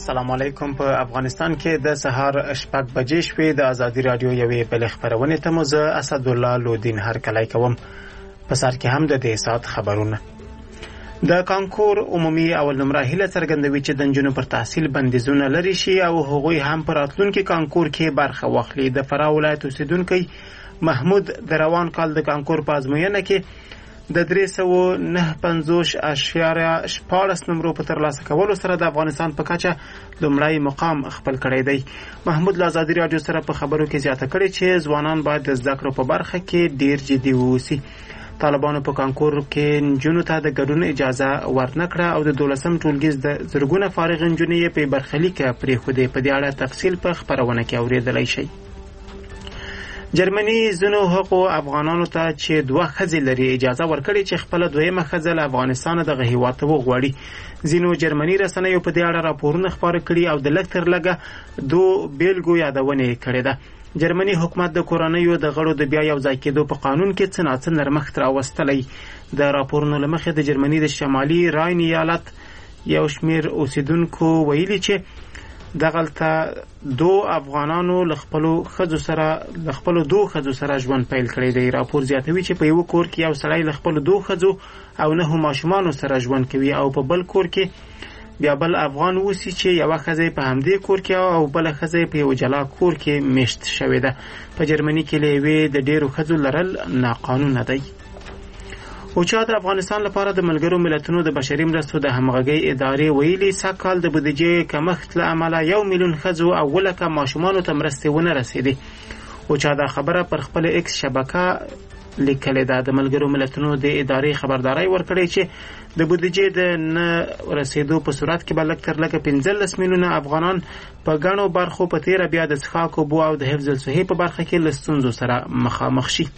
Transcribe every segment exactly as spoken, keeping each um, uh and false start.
السلام علیکم. په افغانستان کې د سهار شپږ بجې شوې. د ازادي رادیو یوې بلې خبرونې ته مو زه اسدالله لودین هرکلی کوم. په سر کې هم د دې ساعت خبرونه. د کانکور عمومي اول نمره هیله څرګندوي چې د نجونو پر تحصیل بندیزونه لري شي او هغوی هم پر راتلونکي کانکور کې برخه واخلي. د فراه ولایت اوسیدونکی محمود د روان کال د کانکور په ازموینه کې د درې سوه نهه پنځوس اشاریه شپاړس نمرو په ترلاسه کولو سره د افغانستان په کچه لومړی مقام خپل کړی دی. محمود له ازادي راډیو سره په خبرو کې زیاته کړې چې ځوانان باید د زده کړو په برخه کې ډیر جدي واوسي. طالبانو په کانکور کې نجونو ته د ګډون اجازه ورنکړه او د دولسم ټولګي د زرګونه فارغ نجونې په برخلیک پرېښودې. په دې اړه تفصیل په خبرونه کې اورېدلی شئ. جرمني ځینو هغو افغانانو ته چې دوه ښځې لري اجازه ورکړې چې خپله دویمه ښځه له افغانستانه دغه هېواد ته وغواړي. ځینو جرمني رسنیو په دې اړه راپورونه خپاره کړي او د لږ تر لږه دوو بیلګو یادونه یې کړې ده. جرمني حکومت د کورنیو د غړو د بیا یو ځای کېدو په قانون کې څه ناڅه نرمښت راوستلی. د راپورونو له مخې د جرمني د شمالي راین ایالت یو شمېر اوسیدونکو ویلي چې دغلته دو افغانانو له خپلو ښځو سره له خپلو دو ښځو سره ژوند پیل کړی دی. راپور زیاتوي چې په یوه کور کې یو سړی له خپلو دو ښځو او نهو ماشومانو سره ژوند کوي او په بل کور کې بیا بل افغان اوسي چې یوه ښځه په همدې کور کې او بله ښځه په یو جلا کور کې میشت شوې ده. په جرمني کې له یوې د ډېرو ښځو لرل ناقانونه دی. اوچا د افغانستان لپاره د ملګرو ملتونو د بشري مرستو د همغږۍ ادارې ویلي سږکال د بودیجې کمښت له امله یو میلیون ښځو او اووه لکه ماشومانو ته مرستې ونه رسېدې. اوچا دا خبره پر خپل ایکس شبکه لیکلې ده. د ملګرو ملتونو د ادارې خبرداری ورکړی چې د بودیجې د نه رسېدو په صورت کې به لږ تر لږه پنځلس میلیونه افغانان په ګڼو برخو په تېره بیا د څښاک اوبو او د حفظ الصحې په برخه کې له ستونزو سره مخامخ شي.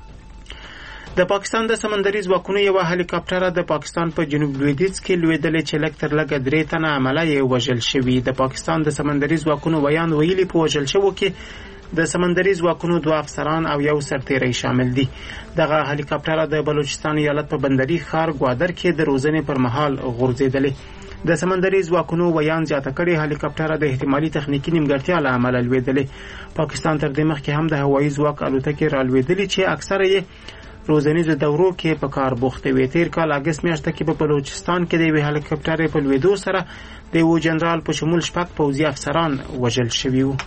د پاکستان د سمندري ځواکونو یوه هلیکاپټره د پاکستان په جنوب لویدیځ کې لوېدلې چې لږ تر لږه درې تنه عمله یې وژل شوي. د پاکستان د سمندري ځواکونو ویان ویلي په وژل شوو کې د سمندري ځواکونو دوه افسران او یو سرتیری شامل دي. دغه هلیکاپټره د بلوچستان ایالت په بندري ښار ګوادر کې د روزنې پر مهال غورځېدلې. د سمندري ځواکونو ویان زیاته کړې هلیکاپټره د احتمالي تخنیکي نیمګړتیا له امله لوېدلې. پاکستان تر دې مخکې هم د هوایي ځواک الوتکې رالوېدلې چې اکثره یې روزنیزو دورو کې په کار بوختې وې. تېر کال اګست میاشته کې په بلوچستان کې د یوې هلیکاپټرې په لوېدو سره د یوه جنرال په شمول شپږ پوځي افسران وژل شوي وو.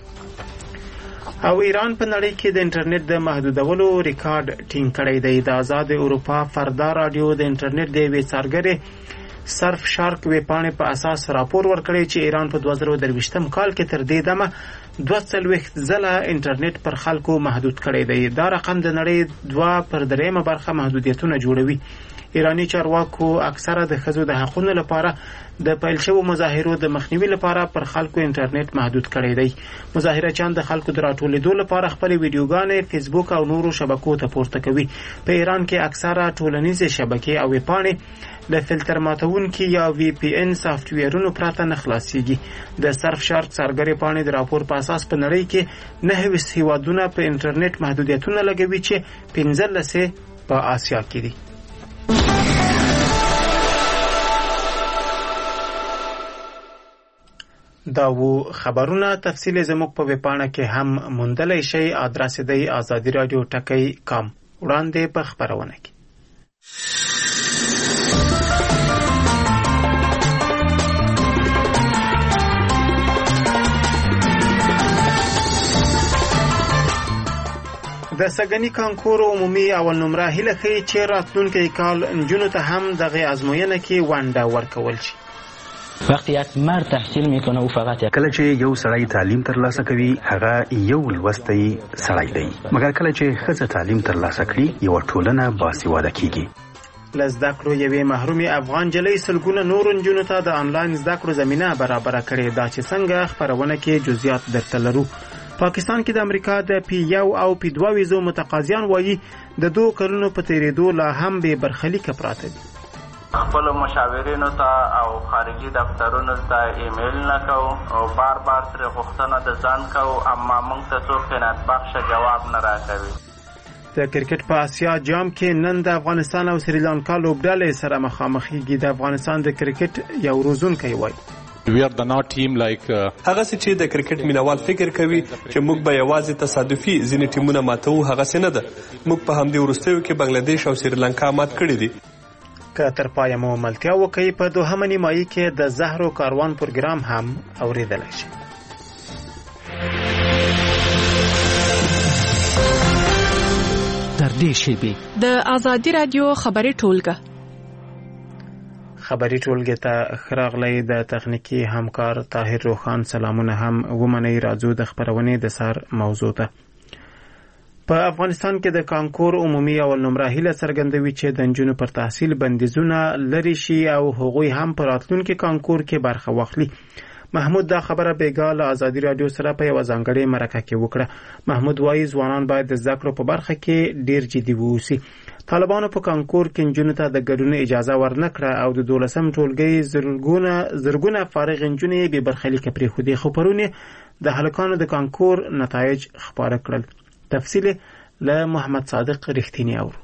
او ایران په نړۍ کې د انټرنیټ د محدودولو ریکارډ ټینګ کړی دی. د آزاد اروپا فردا راډیو د انټرنیټ د یوې څارګرې سرف شارک ویبپاڼې په اساس راپور ورکړی چې ایران په دوه زره درویشتم کال کې تر دې دمه دوه څلوېښت ځله انټرنیټ پر خلکو محدود کړی دی. دا رقم د نړۍ دوه پر درېیمه برخه محدودیتونه جوړوي. ایرانی چارواکو اکثره د ښځو د حقونو لپاره د پیل شوو مظاهرو د مخنیوي لپاره پر خلکو انټرنیټ محدود کړی دی. مظاهرچیان د خلکو د راټولېدو لپاره خپلې ویډیوګانې فیسبوک او نورو شبکو ته پورته کوي. په ایران کې اکثره ټولنیزې شبکې او ویبپاڼې له فلټر ماتونکي یا وی پی ان سافټویرونو پرته نه خلاصېږي. د سرف شارک څارګرې پاڼې د راپور په اساس په نړۍ کې نهه ویشت هېوادونه په انټرنیټ محدودیتونه لګوي چې پنځلس یې په آسیا کې دي. دا وو خبرونه. تفصیل زموږ په ویبپاڼه کې هم موندلی شئ. ادرس دی ازادي رادیو ټکی کام. وړاندې په خبرونه کې د سږني کانکور عمومي اول نمره هیله ښیي چې راتلونکی کال نجونو ته هم دغه ازموینه کې ونډه ورکول شي. وقتی یک مرد تحصیل میکنه او فقط کله چې یو سړی تعلیم ترلاسه کوي هغه یو لوستی سړی دی، مګر کله چې ښځه تعلیم ترلاسه کړي یو ټولنه باسواده کیږي. له زده کړو یوې محرومې افغان نجلۍ سلګونه نورو نجونو ته د آنلاین زده کړو زمینه برابره کړې. دا چې څنګه خپرونه کې جزئیات درته لرو. پاکستان کې د امریکا د پی یو او پی دوه ویزو متقاضیان وایي د دوه کلونو په تیریدو لا هم به برخلیک پراته دي. خپل مشاورینو ته او خارجي دفترونو ته ایمیل نکو او بار بار تر غوښتنه د ځان کو، اما موږ ته څوک قناعت بخش جواب نه راکوي. د کرکټ په آسیا جام کې نن د افغانستان او سریلانکا لوبډلې سره مخامخېږي. د افغانستان د کرکټ یو روزونکی وایي We are the not team like هغه چې د کرکټ مینوال فکر کوي چې موږ به یوازې تصادفي ځینې ټیمونه ماتو، هغه څه نه ده. موږ په همدې وروستیو کې بنگلادیش او سریلانکا مات کړي دي. که تر پایه مو ملتیا وکړي په دوهمه نیمایي کې د زهرو کاروان پروګرام هم اوریدلی شي. تر دې شیبې د ازادي رادیو خبري ټولګه خبري ټولګه ته خراغلی د تخنیکی همکار طاهر روخان سلامونه هم ومني. راځو د خبرونې د سر موضوع ته. په افغانستان کې د کانکور عمومي اول نمره هیله څرګندوي چې د نجونو پر تحصیل بندیزونه لري شي او هغوی هم په راتلونکي کانکور کې برخه واخلي. محمود دا خبره بیګا له ازادي رادیو سره په یوه ځانګړې مرکه کې وکړه. محمود وایي ځوانان باید د زده کړو په برخه کې ډیر جدي واوسي. طالبانو په کانکور کې نجونو ته د ګډون اجازه ورنکړه او د دولسم ټولګي زرګونه زرګونه فارغ نجونې بې برخلیکه پرېښودې، خو پرون د هلکانو د کانکور نتایج خپاره کړل. تفصیل له محمد صادق رښتینی اورو.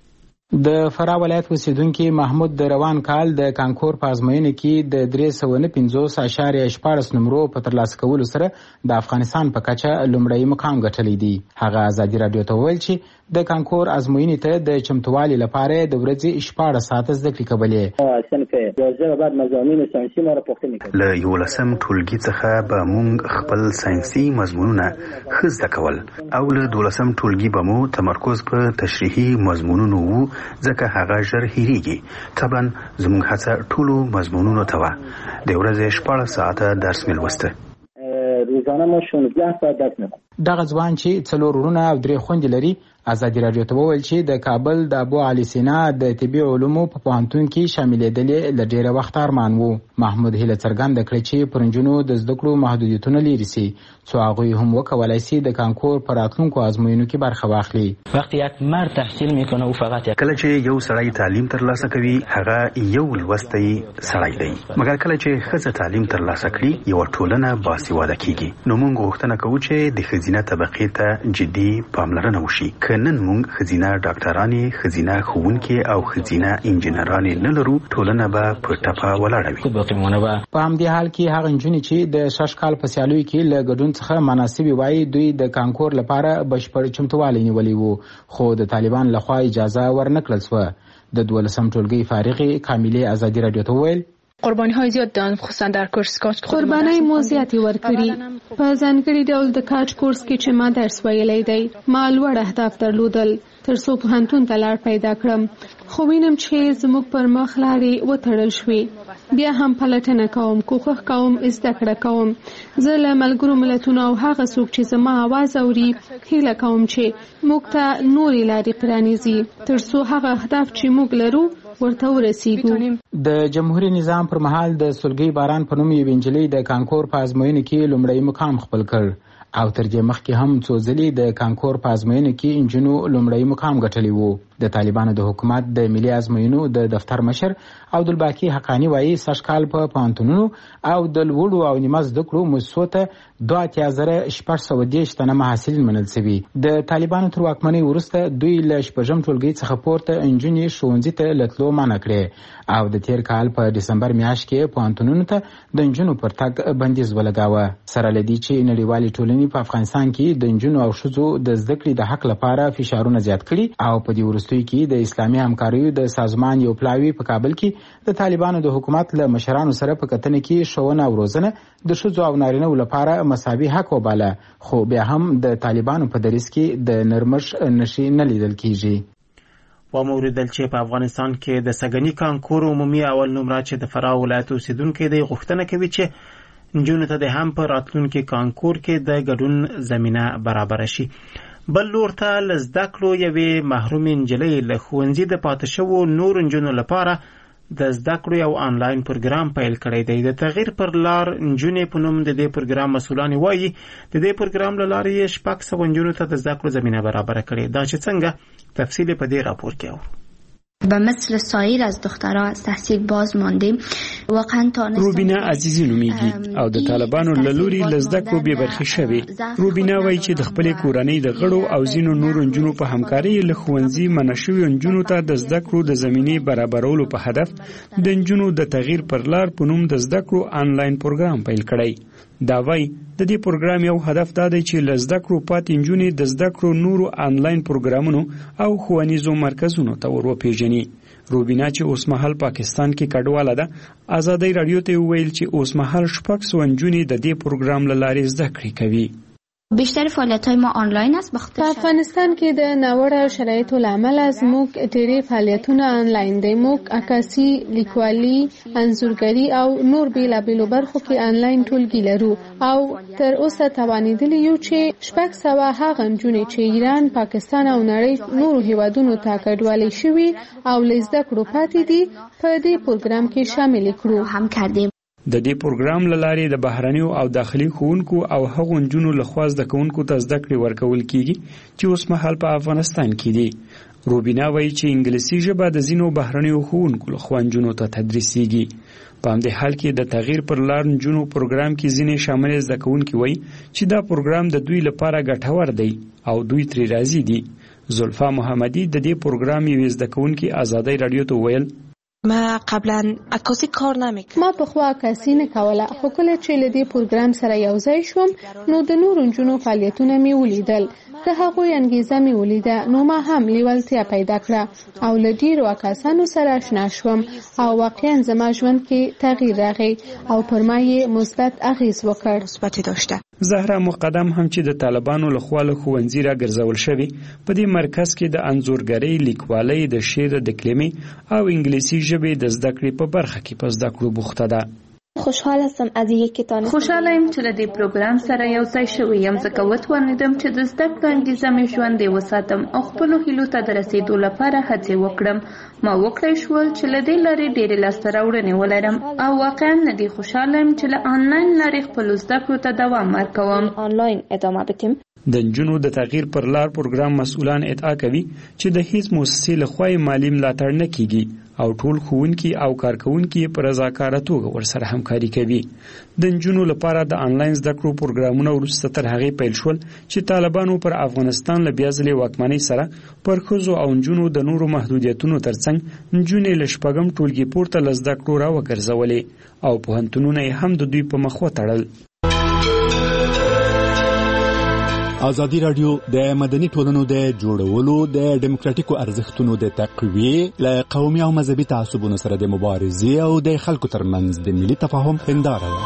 د فراه ولایت اوسیدونکي محمود د روان کال د کانکور په ازموینه کې د درې سوه نه پنځوس اعشاریه شپاړس نمرو په ترلاسه کولو سره د افغانستان په کچه لومړی مقام ګټلی دی. هغه ازادي رادیو ته وویل چې د کانکور ازموینې ته د چمتووالي لپاره د ورځې شپاړس ساعته زده کړې کولې. صنف دوازده بعد مضامین ساینسي ما را پوښتنې کړې. له یولسم ټولګي څخه به موږ خپل ساینسي مضمونونه ښه زده کول او له دولسم ټولګي به مو تمرکز په تشریحي مضمونونو وو، ځکه هغه ژر هیریږي. طبعا زموږ هڅه ټولو مضمونونو ته وه. د ورځې شپاړس ساعته درس مې لوسته. روزانه ما شانزده ساعت درس می‌خونم. دغه ځوان چې څلور وروڼه او درې خویندې لري ازادي رادیو ته وویل چې د کابل د ابو علي سینا د طبي علومو په پوهنتون کې شاملېدل له ډېره وخت ارمان وو. محمود هیله څرګنده کړې چې پر نجونو د زده کړو محدودیتونه لرې سي څو هغوی هم وکولای سي د کانکور په راتلونکو ازموینو کې برخه واخلي. وقتی یک مرد تحصیل میکنه او فقط کله چې یو سړی تعلیم ترلاسه کوي هغه یو لوستی سړی دی، مګر کله چې ښځه تعلیم ترلاسه کړي یوه ټولنه باسواده کیږي. نو موږ غوښتنه کوو چې د ښځینه طبقې ته جدي پاملرنه وشي. که نن موږ ښځینه ډاکټرانې، ښځینه ښوونکې او ښځینه انجینرانې نه لرو، ټولنه به په ټپه ولاړه وي. په همدې حال کې هغه نجونې چې د شش کال په سیالیو کې له ګډون څخه مناسبې وایي دوی د کانکور لپاره بشپړ چمتووالی نیولی وو، خو د طالبان لخوا اجازه ورنکړل سوه. د دولسم ټولګي فارغې کاملې ازادي رادیو ته وویل قربانی های زیاد دادن، خصوصا در کورس کاج. قربانی مو زیاتی ورکړي. په ځانګړي ډول د کاج کورس کې چې ما درس ویلی دی، ما لوړ اهداف درلودل تر څو پوهنتون ته لار پیدا کړم، خو وینم چې زموږ پر مخ لارې وتړل شوې. بیا هم پلټنه کوم، کوښښ کوم، زده کړه کوم. زه له ملګرو ملتونو او هغه څوک چې زما اواز اوري هیله کوم چې موږ ته نورې لارې پرانیزي تر څو هغه اهداف چې موږ لرو ورته ورسیږو. د جمهوریت نظام پر مهال د سلګۍ باران په نوم یوې نجلۍ د کانکور په ازموینه کې لومړی مقام خپل کړ او تر دې مخکې هم څو ځلې د کانکور په ازموینه کې انجونو لومړی مقام ګټلی وو. د طالبانو د حکومت د ملي ازموینو د دفتر مشر عبدالباقي حقانی وایي سږ کال په پوهنتونونو او د لوړو او نیمه زده کړو مؤسسو ته دوه اتیا زره شپږ سوه دېرش تنه محصلین منل سوي. د طالبانو تر واکمنۍ وروسته دوی له شپږم ټولګي څخه پورته نجونې ښوونځي ته له تلو منع کړې او د تیر کال په ډسمبر میاشت کې پوهنتونونو ته د نجونو پر تګ بندیز ولګاوه. سره له دې چې نړیوالې ټولنې په افغانستان کې د نجونو او ښځو د زده کړې د حق لپاره فشارونه زیات کړي او په دې وروستیو کې د اسلامي همکاریو د سازمان یو پلاوی په کابل کې د طالبانو د حکومت له مشرانو سره په کتنه کې ښوونه او روزنه د ښځو او نارینه‌و لپاره مساوي حق وباله، خو بیا هم د طالبانو په دریځ کې د نرمش نښې نه لیدل کیږي. و موریدل چې په افغانستان کې د سګنی کانکور عمومي اول نمره چې د فراه ولایت اوسیدونکي دی غوښتنه کوي چې نجونو ته د هم په راتلونکي کانکور کې د ګډون زمینه برابر شي. بل لور ته له زده کړو یوې محرومې نجلۍ له ښوونځي د پاتې شوو نورو نجونو لپاره د زده کړو یو آنلاین پروګرام پیل کړی دی. د تغییر پر لار نجونې په نوم د دې پروګرام مسؤلان وایي د دې پروګرام له لارې یې شپږ سوه نجونو ته د زده کړو زمینه برابره کړې. دا چې څنګه تفصیل په دې راپور کې اورو. و مثل سایر از دخترها از تحصیل باز ماندیم روبینا عزیزی نومیږي او د طالبانو له لوري له زده کړو بې برخې شوې. روبینا وایي چې د خپلې کورنۍ د غړو او ځینو نورو نجونو په همکارۍ له ښوونځي منع شویو نجونو ته د زده کړو د زمینې برابرولو په هدف د نجونو د تغییر پر لار په نوم د زده کړو آنلاین پروګرام پیل کړی. دا وایي د دې پروګرام یو هدف دا دی چې له زده کړو پاتې نجونې د زده کړو نورو آنلاین پروګرامونو او ښوونیزو مرکزونو ته ور وپېژني. روبینا چې اوس مهال پاکستان کې کډواله ده ازادۍ راډیو ته وویل چې اوس مهال شپږ سوه نجونې د دې پروګرام له لارې زده کړې کوي. بیشتر فعالیت‌های ما آنلاین است. په افغانستان کې د ناوړه شرایطو له امله زموږ ډېری فعالیتونه آنلاین دي. موږ عکاسي، لیکوالي، انځورګري او نور بیلابېلو برخو کې آنلاین ټولګي لرو او تر اوسه توانېدلي یو چې شپږ سوه هغه نجونې چې ایران، پاکستان او نړۍ نورو هیوادونو ته کډوالې شوي او له زده کړو پاتې دي په دې پروګرام کې شامل کړو. هم کردیم. د دې پروګرام له لارې د بهرنیو او داخلي ښوونکو او هغو نجونو لخوا زده کوونکو ته زده کړې ورکول کیږي چې اوس مهال په افغانستان کې دي. روبینا وایي چې انګلیسي ژبه د ځینو بهرنیو ښوونکو لخوا نجونو ته تدریسیږي. په همدې حال کې د تغییر پر لار نجونو پروګرام کې ځینې شامل زده کوونکي وایي چې دا پروګرام د دوی لپاره ګټور دی او دوی ترې راضي دي. زلفا محمدي د دې پروګرام یوې زده کوونکي ازادۍ راډیو ته وویل ما قبلا عکاسی کار نمیکرد. ما په خو عکاسی نه کوله، خو کله چې له دې پروګرام سره یو ځای شوم نو د نورو نجونو فعالیتونه مې ولیدل. د هغوی انګیزه مې ولیده نو ما هم لیوالتیا پیدا کړه او له ډیرو عکاسانو سره آشنا شوم او واقعا زما ژوند کې تغییر راغی او پر ما یې مثبت اغیز وکړ. مثبت داشته. زهرا مقدم هم چې د طالبانو له خوا له ښوونځي را ګرځول شوي په دې مرکز کې د انځورګرۍ، لیکوالۍ، د شعر د کلمې او انګلیسي ژبې د زده کړې په برخه کې په زده کړو بوخته ده. خوشحال هستم از اینکه تانستم. خوشحاله یم چې له دې پروګرام سره یو ځای شوی یم ځکه وتوانیدم چې د زده کړې انګیزه مې ژوندۍ وساتم او خپلو هیلو ته د رسیدو لپاره هڅې وکړم. ما وکړی شول چې له دې لارې ډېرې لاسته راوړنې ولرم او واقعا له دې خوشحاله یم چې له آنلاین لارې خپلو زده کړو ته دوام ورکوم. آنلاین ادامه بدیم. د نجونو د تغییر پر لار پروګرام مسؤلان ادعا کوي چې د هیڅ مؤسسې لخوا مالي ملاتړ نه کیږي او ټول ښوونکي او کارکوونکي په رضاکاره توګه ورسره همکاري کوي. د نجونو لپاره د آنلاین زده کړو پروګرامونه وروسته تر هغې پیل شول چې طالبانو پر افغانستان له بیا ځلې واکمنۍ سره پر ښځو او نجونو د نورو محدودیتونو ترڅنګ نجونې له شپږم ټولګي پورته له زده کړو راوګرځولې او پوهنتونونه یې هم د دوی په مخ وتړل. ازادي راډیو د مدني ټولنو د جوړولو د ډیموکراتیکو ارزښتونو د تقویې له قومي او مذهبي تعصبونو سره د مبارزې او د خلکو ترمنځ د ملي تفاهم هنداره ده.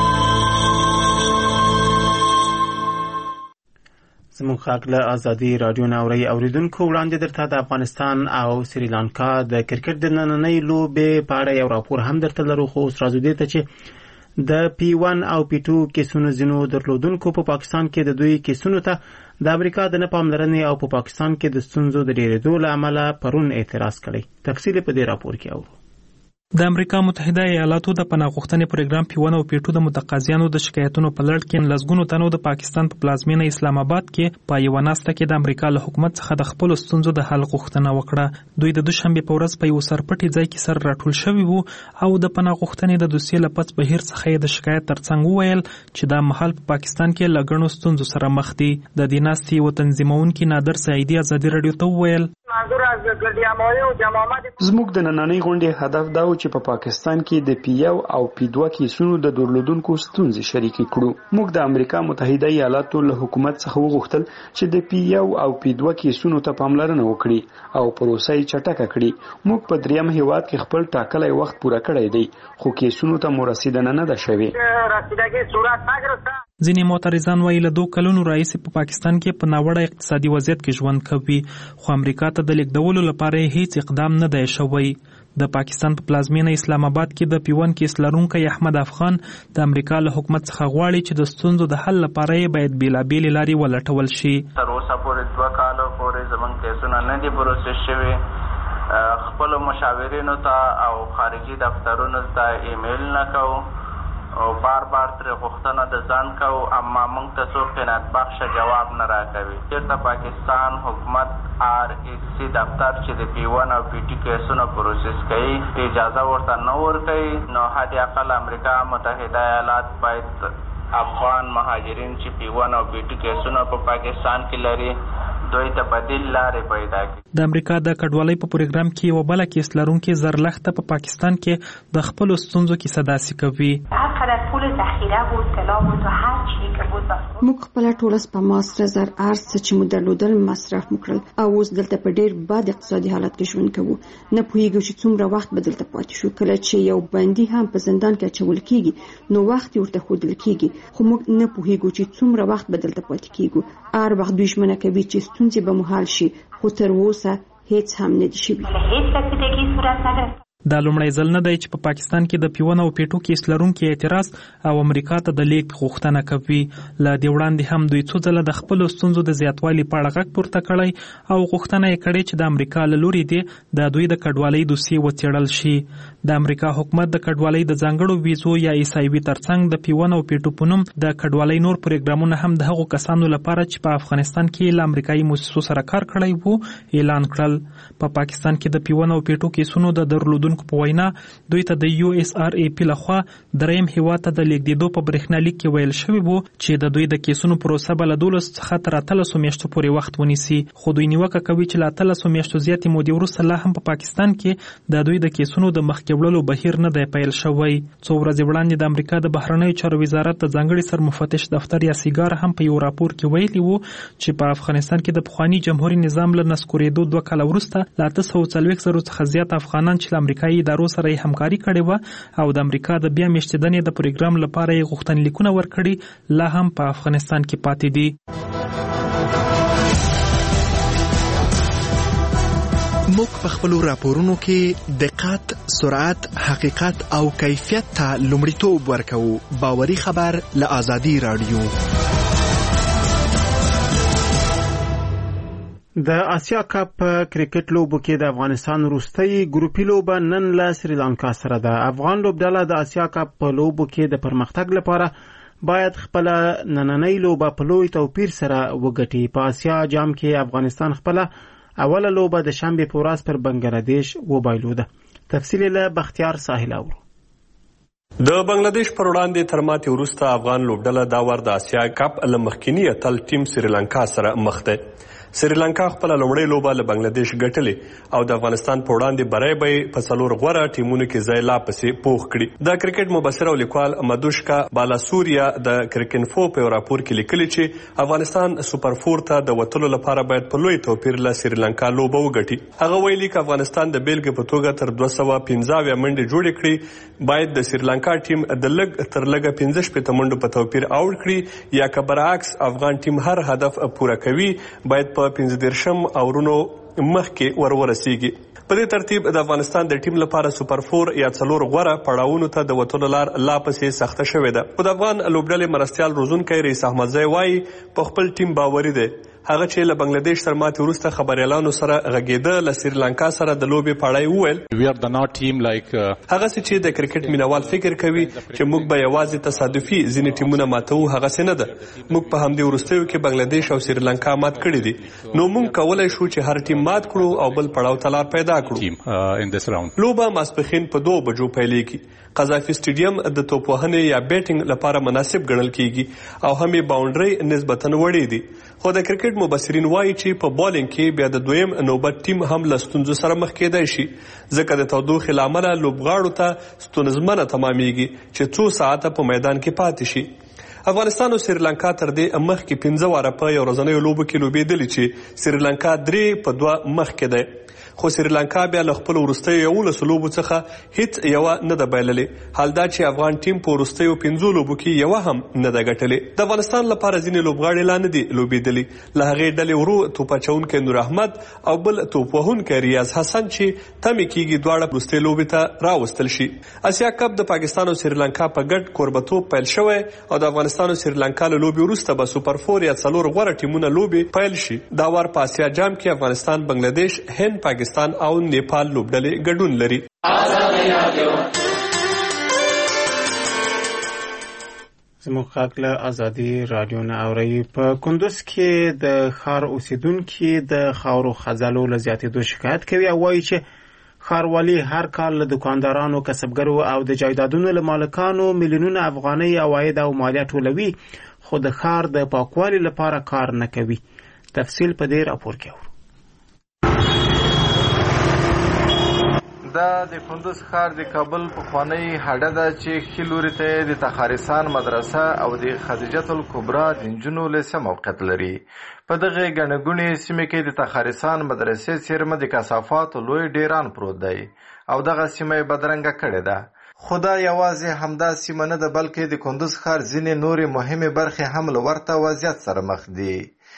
زموږ خاک له ازادي راډیو نه اوري اوریدونکو وړاندې درته د افغانستان او سریلانکا د کرکټ د نننۍ لوبې په اړه یو راپور هم درته لرو، خو اوس راځو دې ته چې د پی ون او پی ټو کیسونو ځینو درلودونکو په پاکستان کې د دوی کیسونو ته د امریکا د نه پاملرنې او په پاکستان کې د ستونزو د ډېرېدو له امله پرون اعتراض کړی. تفصیل په دې راپور کې اورو. د امریکا متحده ایالاتو د پناه غوښتنې پروګرام پی ون او پی ټو د متقاضیانو د شکایتونو په لړ کې لسګونو تنو د پاکستان په پلازمینه اسلام آباد کې په یوه ناسته کې د امریکا له حکومت څخه د خپلو ستونزو د حل غوښتنه وکړه. دوی د دوشنبې په ورځ په یو سرپټي ځای کې سره راټول شوي وو او د پناه غوښتنې د دوسیې له پس بهیر څخه یې د شکایت ترڅنګ وویل چې دا مهال په پاکستان کې له ګڼو ستونزو سره مخ دي. د دې ناستې یوه تنظیمونکي نادر سعیدي ازادي راډیو ته وویل زموږ د نننۍ غونډې هدف دا و چې په پاکستان کې د پی یو او پی دوه کیسونو د درلودونکو ستونزې شریکې کړو. موږ د امریکا متحده ایالاتو له حکومت څخه وغوښتل چې د پی یو او پی دوه کیسونو ته پاملرنه وکړي او پروسه یې چټکه کړي. موږ په دریم هیواد کې خپل ټاکلی وخت پوره کړی دی خو کیسونو ته مو رسیدنه نه ده شوې. ځینې معترضان وایي له دوه کلونو راهیسې په پاکستان کې په ناوړه اقتصادي وضعیت کې ژوند کوي خو امریکا ته د لیږدولو لپاره هیڅ اقدام نه دی شوی. د پاکستان په پلازمینه اسلام آباد کې د پی ون کیس لرونکی احمد افغان د امریکا له حکومت څخه غواړي چې د ستونزو د حل لپاره یې باید بېلابېلې لارې ولټول شي. تر اوسه پورې دوه کالو پورې زموږ کیسونه نه دي پروسس شوي. خپلو مشاورینو ته او خارجي دفترونو ته ایمیل نه کوو او بار بار تر غوښتنه د ځان کو اما موږ ته څوک قناعت بخش جواب نه راکوي. چېرته پاکستان حکومت آر ایس سی دفتر چې د پی ون او پی ټي کیسونو پروسس کوي اجازه ورته نه ورکوي، نو حد اقل امریکا متحده ایالات باید افغان مهاجرین چې پی ون او پی ټي کیسونه په پاکستان کې لري دوی ته بدیل لارې پیدا کړي. د امریکا د کډوالۍ په پروګرام کې یو بل کیس لرونکي زرلخته په پا پاکستان کې د خپل ستونزو کې صداسي کوي. موږ خپل ټول سپما سره زر ارز چې مو درلودل مصرف وکړل او اوس دلته په ډیر بد اقتصادي حالت کې ژوند کوو. نه پوهیږو چې څومره وخت بدلته پاتې شو. کله چې یو بندي هم په زندان کې اچول کیږي نو وخت ورته ښودل کیږي، خو موږ نه پوهیږو چې څومره وخت بدلته پاتې کیږو. هر وخت دوی ژمنه کوي چې ستونزې به مو حل شي، خو تر اوسه هیڅ هم نه دي شوي. دا لومړی ځل نه دی چې په پا پاکستان کې د پیون او پیټو کیس لرونکي اعتراض او امریکا ته د لیک غوښتنه کوي. له دې وړاندې هم دوی څو ځله د خپل ستونزو د زیاتوالي په اړه غږ پورته کړی او غوښتنه یې کړې چې د امریکا له لوري دی د دوی د کډوالۍ دوسیې وڅېړل شي. د امریکا حکومت د کډوالۍ د ځانګړو ویزو یا ایس آی وي ترڅنګ د پیون او پیټو په نوم د کډوالۍ نور پروګرامونه هم د هغو کسانو لپاره چې په افغانستان کې له امریکایي موسسو سره کار کړی وو اعلان کړل. په پا پاکستان کې د پیون او پیټو کیسونو د درلودونکو په وینا دوی ته د یو اس آر ای پی لخوا دریم هیواد ته د لیږدېدو په برېښنالیک کې ویل شوی وو چې د دوی د کیسونو پروسه به له دولس څخه تر اتلسو میاشتو پورې وخت ونیسي، خو دوی نیوکه کوي چې له اتلسو میاشتو زیاتې مودې وروسته لا هم په پاکستان کې د دوی د کیسونو د مخکې وړلو بهیر نه دی پیل شوی. څو ورځې وړاندې د امریکا د بهرنیو چارو وزارت د ځانګړي سرمفتش دفتر یا سیګار هم په یو راپور کې ویلي وو چې په افغانستان کې د پخواني جمهوریت نظام له نسکورېدو دوه کاله وروسته له اته سوه څلوېښت زرو څخه زیات افغانان چې له امریکایي ادارو سره یې همکاري کړې وه او د امریکا د بیا میشتېدنې د پروګرام لپاره یې غوښتنلیکونه ورکړي لا هم په افغانستان کې پاتې دي. موږ په خپلو راپورونو کې دقت، سرعت، حقیقت او کیفیت ته لومړیتوب ورکوو. باوري خبر له آزادي راډیو. د آسیا کپ کرکټ لوبو کې د افغانستان وروستۍ ګروپي لوبه نن له سریلانکا سره ده. افغان لوبډله د آسیا کپ په لوبو کې د پرمختګ لپاره باید خپل نننۍ لوبه په لوی توپیر سره وګټي. په آسیا جام کې افغانستان خپل اوله لوبه د شنبه په ورځ پر بنگلاديش وبایلوده. تفصیل له بختیار ساحل اورو. د بنگلاديش پر وړاندې تر ماتې وروسته افغان لوبډله دا ور د آسیا کپ له مخکینی اتل ټیم سریلانکا سره مخ ده. سریلانکا خپل لومړی لوبه له بنگلاديش ګټلې او د افغانستان په وړاندې بری به په څلور غوره ټیمونو کې ځای لا پسې پوخ کړي. د کرکټ مبصر او لیکوال مدوشکا بالاسوریا د کرکینفو په راپور کې لیکلي چې افغانستان سوپر فور ته د وتلو لپاره باید په لوی توپیر له سریلانکا لوبه وګټي. هغه ویلي چې افغانستان د بیلګې په توګه تر دوه سوه پنځه اویا منډې جوړې کړي، باید د سریلانکا ټیم د لږ تر لږه پنځه شپېته منډو په توپیر اوټ کړي، یا که برعکس افغان ټیم هر هدف پوره کوي باید په پنځه دېرشم اورونو مخکې ور ورسیږي. په دې ترتیب د افغانستان د ټیم لپاره سوپر فور یا څلور غوره پړاوونو ته د وتلو لار لا پسې سخته شوې ده. خو د افغان لوبډلې مرستیال روزونکی رئیس احمدزی وایي په خپل ټیم باوري دی. هغه چې له بنگلاديش تر ماتې وروسته خبریالانو سره غږېده له سریلانکا سره د لوبې په اړه یې وویل هغسې چې د کرکټ مینوال فکر کوي چې موږ به یوازې تصادفي ځینې ټیمونه ماتوو، هغسې نه ده. موږ په همدې وروستیو کې بنگلاديش او سریلانکا مات کړي دي، نو موږ کولی شو چې هر ټیم مات کړو او بل پړاو ته لار پیدا کړو. لوبه ماسپښین په دوه بجو پیلېږي. قذافي سټیډیم د توپوهنې یا بیټینګ لپاره مناسب ګڼل کیږي او هم یې باونډرۍ نسبتاً وړې دي. خو د کرکټ مبصرین وایي چې په بالینګ کې بیا د دویم نوبت ټیم هم له ستونزو سره مخ کېدای شي، ځکه د تودوخې له امله لوبغاړو ته ستونزمنه تمامیږي چې څو ساعته په میدان کې پاتې شي. افغانستان او سریلانکا تر دې مخکې پنځه واره په یو ورځنیو لوبو کې لوبېدلي چې سریلانکا درې په دوه مخکې دی. خو سریلانکا بیا له خپل وروستیو یولسو لوبو څخه هیڅ یوه نه ده بایللې. حال دا چې افغان ټیم په وروستیو پنځو لوبو کې یوه هم نه ده ګټلې. د افغانستان لپاره ځینې لوبغاړي لا نه دي لوبېدلي. له هغې ډلې ورو توپ اچوونکی نور احمد او بل توپ وهونکی ریاض حسن چې تمې کېږي دواړه وروستۍ لوبې ته راوستل شي. اسیا کپ د پاکستان او سریلانکا په ګډ کوربتوب پیل شوی او د افغانستان او سریلانکا له لوبې وروسته به سوپر فور یا څلور غوره ټیمونه لوبې پیل شي. دا وار په اسیا جام کې افغانستان، بنگلاديش، هند، پاکستان او نیپال لوبډلې ګډون لري. زموږ غږ له ازادي رادیو نه اورئ. په کندوز کې د ښار اوسیدونکي د خاورو خځلو له زیاتېدو شکایت کوي او وایي چې ښاروالي هر کال له دکاندارانو، کسبګرو او د جایدادونو له مالکانو میلیونونه افغانۍ عواید او مالیه ټولوي، خو د ښار د پاکوالي لپاره کار نه کوي. تفصیل په دې راپور کې اورو. دا د کندوز ښار د کابل پخوانی هډه ده چې ښي لوري ته د تخارستان مدرسه او د خدیجة الکبرا د نجونو لیسه موقعیت لري. په دغه ګڼه ګوڼې سیمې کې د تخارستان مدرسې څیرمه د کثافاتو لوی ډیران پروت دی او دغه سیمه یې بدرنګه کړې ده. خو دا یوازې همدا سیمه نه ده، بلکې د کندوز ښار ځینې نورې مهمې برخې هم له ورته وضعیت سره مخ دي.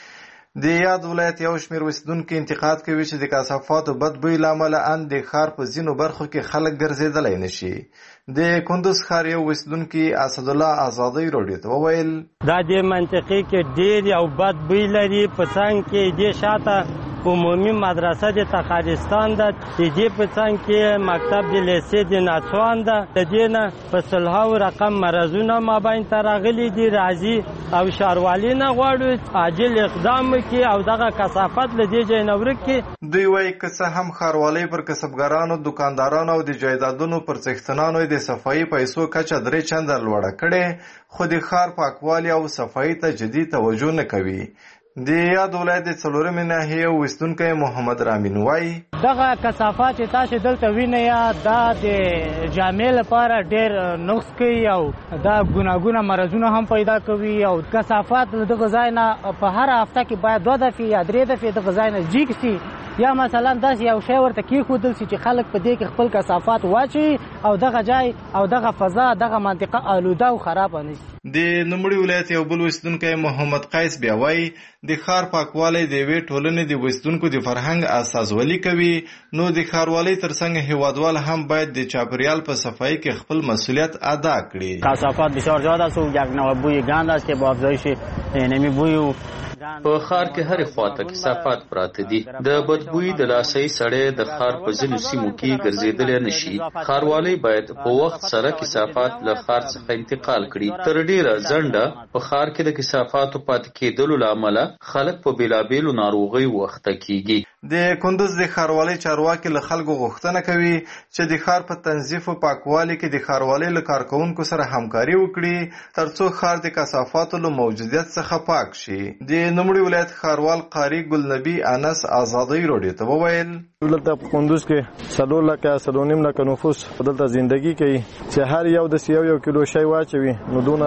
د یاد ولایت یو شمېر اوسېدونکي انتقاد کوي چې د کثافاتو بد بوی له امله ان د ښار په ځینو برخو کې خلک ګرځېدلی نشي. د کندوز ښار یو اوسېدونکي اسدالله ازادۍ راډیو ته وویل دا دې منطقې کې ډېر یو بد بوی لري. په څنګ کې دې شاته عمومي مدرسه د تخارستان ده، د دې په څنګ کې مکتب د لیسې د ناچوان ده. د دې نه په سلهاو رقم مرضونه مابین ته راغلي دي. راځي او ښاروالي نه غواړو عاجل اقدام وکړي او دغه کثافت له دې ځای نه ورک کړي. دوی وایي که څه هم ښاروالۍ پر کسبګرانو، دکاندارانو او د جایدادونو پر څښتنانو د صفایي پیسو کچه درې چنده لوړه کړې، خو د ښار پاکوالي او صفایي ته جدي توجه نه کوي. د یاد ولایت د څلورمې ناحیې اوسېدونکی محمد رامین وایي دغه کثافات چې تاسو دلته وینئ دا د جامع لپاره ډېر نقص کوي او دا ګوناګونه مرضونه هم پیدا کوي او کثافات له دغه ځای نه په هر هفته کې باید دوه دفعې یا درې دفعې دغه ځای نه جګ سي، یا مثلا داسې یو شی ورته کېښودل سي چې خلک په دې کې خپل کثافات واچوي او دغه ځای او دغه فضا دغه منطقه آلوده او خرابه نه شي. د نوموړي ولایت یو بل اوسېدونکی محمد قیس بیا وایي د ښار پاکوالی د یوې ټولنې د اوسېدونکو د فرهنګ اساسولي کوي، نو د ښاروالۍ ترڅنګ هیوادوال هم باید د چاپریال په صفایی کې خپل مسئولیت ادا کړي. کثافات بسیار زیاد است و یک نوع بوی گند است که با افزایش نمی بوی و په ښار کې هرې خواته کثافات پراته دي. د بدبویي د لاسۍ سړی د ښار په ځینو سیمو کې ګرځېدلی نشي. ښاروالۍ باید په وخت سره کثافات له ښار څخه انتقال کړي. تر ډیره ځنډه په ښار کې د کثافاتو پاتې کېدلو له امله خلک په بېلابېلو ناروغیو وخته کېږي. د کندوز د ښاروالۍ چارواکي له خلکو غوښتنه کوي چې د ښار په تنظیف او پاکوالي کې د ښاروالۍ له کارکوونکو سره همکاري وکړي ترڅو ښار د کثافاتو له موجودیت څخه پاک شي. د نوموړي ولایت ښاروال قاري ګلنبي انس ازادۍ راډیو ته وویل دلته په کندوز کې څلور لکه څلور نیم لکه نفوس دلته زندگی کوي چې هر یو د یو یو کیلو شی واچوي نو دونه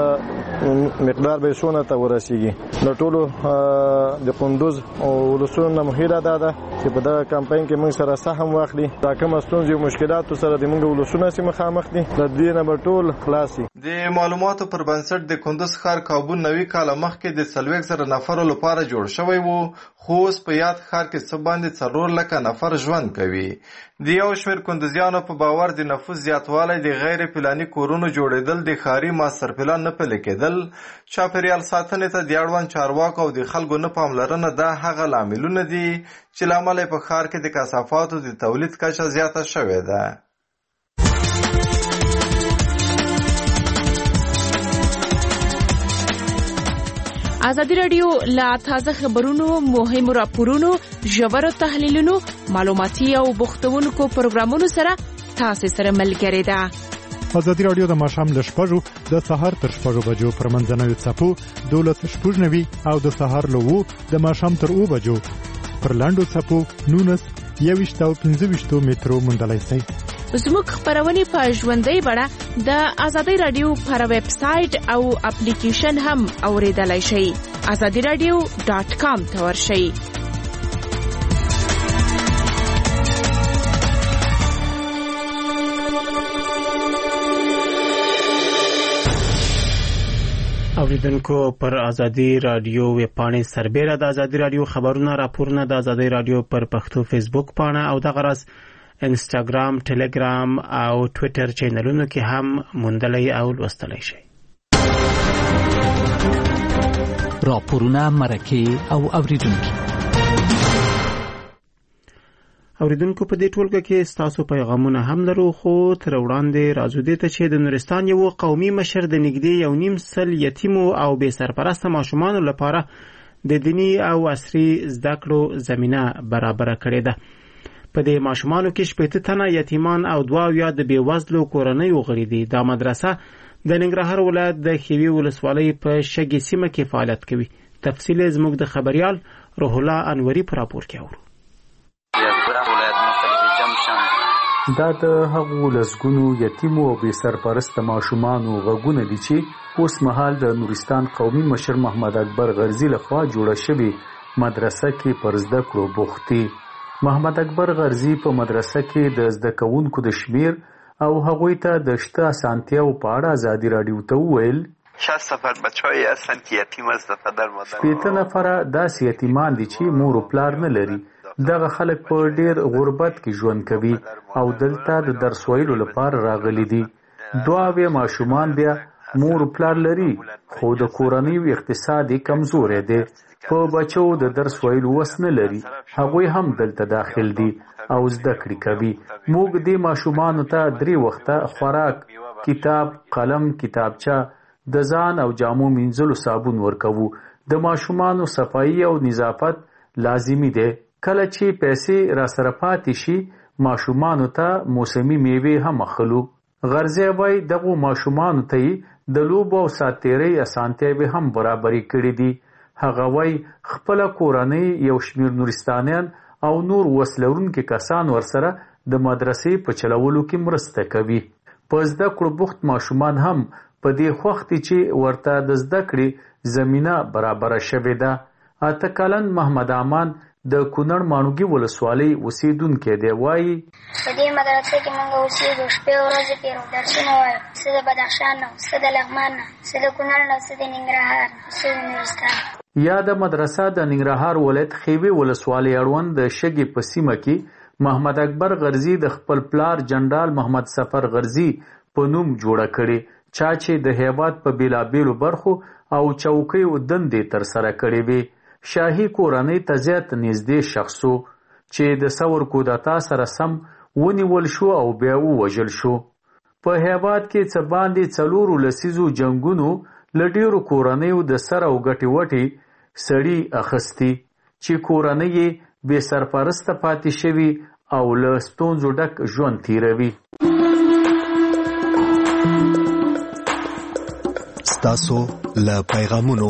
مقدار به څونه ته ورسیږي. د ټولو د کندوز او ولسونو مهیره ده ده چې په دغه کمپاین کې موږ سره سهم واخلي. دا کوم ستونزې او مشکلاتو سره د موږ ولسونه سي مخامخ دي د دې نه به ټول خلاصي. د معلوماتو پر بنسټ د کندوز ښار کابو نوي کال مخکې د څلوېښت زره نفرو لپاره جوړ شوی وو، خو اوس په یاد ښار کې څه باندې څلور لکه نفر ژوند کوي. د یو شمېر کندوزیانو په باور د نفوس زیاتوالی، د غیر پلاني کورونو جوړېدل، د ښاري ماستر پلان نه پلي کېدل، چاپېریال ساتنې ته د اړوند چارواکو او د خلکو نه پاملرنه دا هغه لاملونه دي چې له امله په ښار کې د کثافاتو د تولید کچه زیاته شوې ده. ازادي راډیو لا تازه خبرونو، مهمو راپورونو، ژورو تحلیلونو، معلوماتي او بوختونکو پروګرامونو سره تاسو سره ملګری ده. ازادي راډیو د ماښام له شپږو د سهار تر شپږو بجو پر منځنوي څپو دولس شپږ نوي او د سهار له اوو د ماښام تر اوو بجو پر لاندو څپو نونس یوویشت او پنځه ویشتو مترو موندلی شئ. زموږ خپرونې په ژوندۍ بڼه د ازادي راډیو پر ویب سایټ او اپلیکیشن هم اوریدلای شئ. ازادي راډیو ډاټ کام ته ورشئ. اوریدونکو پر ازادي راډیو ویب پاڼې سربېره د ازادي راډیو خبرونه راپورونه د ازادي راډیو پر پښتو فیسبوک پاڼه او د غرض انسټاګرام، ټلګرام او ټویټر چینلونو کې هم موندلای او لوستلای شئ. راپورونه، مرکې او اوریدونکو. اوریدونکو په دې ټولګه کې ستاسو پیغامونه هم لرو، خو تر وړاندې راځو دې ته چې د نورستان یو قومي مشر د نږدې یو نیم سل یتیمو او بې سرپرسته ماشومانو لپاره د دیني او عصري زده کړو زمینه برابره کړې ده. په دې ماشومانو کې شپېته تنه یتیمان او دوه اویا د بېوزلو کورنیو غړي دي. دا مدرسه د ننګرهار ولایت د ښېوې ولسوالۍ په شګې سیمه کې فعالیت کوي. تفصیل زموږ د خبریال روح الله انوري په راپور کې اورو. دا د هغو لسګونو یتیمو او بې سرپرسته ماشومانو غږونه دي چې اوس مهال د نورستان قومي مشر محمد اکبر غرزي لخوا جوړه شوې مدرسه کې پر زده کړو بوخت دي. محمد اکبر غرزي په مدرسه کې د زده کوونکو د شمیر او هغوی ته د شته اسانتیاو په اړه ازادي راډیو ته وویل شصت نفر بچه‌ای هستند که یتیم از پدر مادر. شپېته نفره داسې یتیمان دي چې مور او پلار نه لري. دغه خلک په ډیر غربت کې ژوند کوي او دلته د درس ویلو لپاره راغلي دي. دوه اویا ماشومان بیا مور او پلار لري، خو د کورنۍ اقتصادي کمزوري دي، په بچو د درس ویلو وس نه لري. هغوی هم دلته داخل دي او زده کړې کوي. موږ دې ماشومانو ته درې وخته خوراک، کتاب، قلم، کتابچه، د ځان او جامو مینځلو صابون ورکوو. د ماشومانو صفایي او نظافت لازمي دی. کله چې پیسې را سره پاتې شي ماشومانو ته موسمي میوې هم اخلو. غرضی وای دغه ماشومانو ته د لوبو او ساتیري اسانتیاوې هم برابرې کړې دي. هغه وای خپل کورنۍ یو شمیر نورستانیان او نور وسلورونکي کسان ورسره د مدرسې په چلولو کې مرسته کوي. په زده کړو بوخت ماشومان هم په دې خوښ دي چې ورته د زده کړې زمینه برابره شوې ده. اته کلن محمد امان د کونړ ماڼوګي ولسوالۍ اوسیدونکی دی. وایي په دې مدرسې کې موږ اوسېږو، شپې ورځې تېرو، درسونه وایو، څه د بدخشان نه، څه د لغمان نه، څه د کونړ نه، څه د ننګرهار نه، څه د نورستان. یاده مدرسه د ننګرهار ولایت ښېوې ولسوالۍ اړوند د شګې په سیمه کې محمد اکبر غرزي د خپل پلار جنرال محمد سفر غرزي په نوم جوړه کړې، چا چې د هیواد په بېلابېلو برخو او چوکیو دندې ترسره کړې وې. شاهي کورنۍ ته زیات نږدې شخصو چې د ثور کودتا سره سم ونیول شو او بیا ووژل شو. په هیواد کې څه باندې څلورو لسیزو جنګونو له ډېرو کورنیو د سر او ګټې وټې سړي اخیستي چې کورنۍ یې بې سرپرسته پاتې شوي او له ستونزو ډک ژوند تیروي. ستاسو له پیغامونو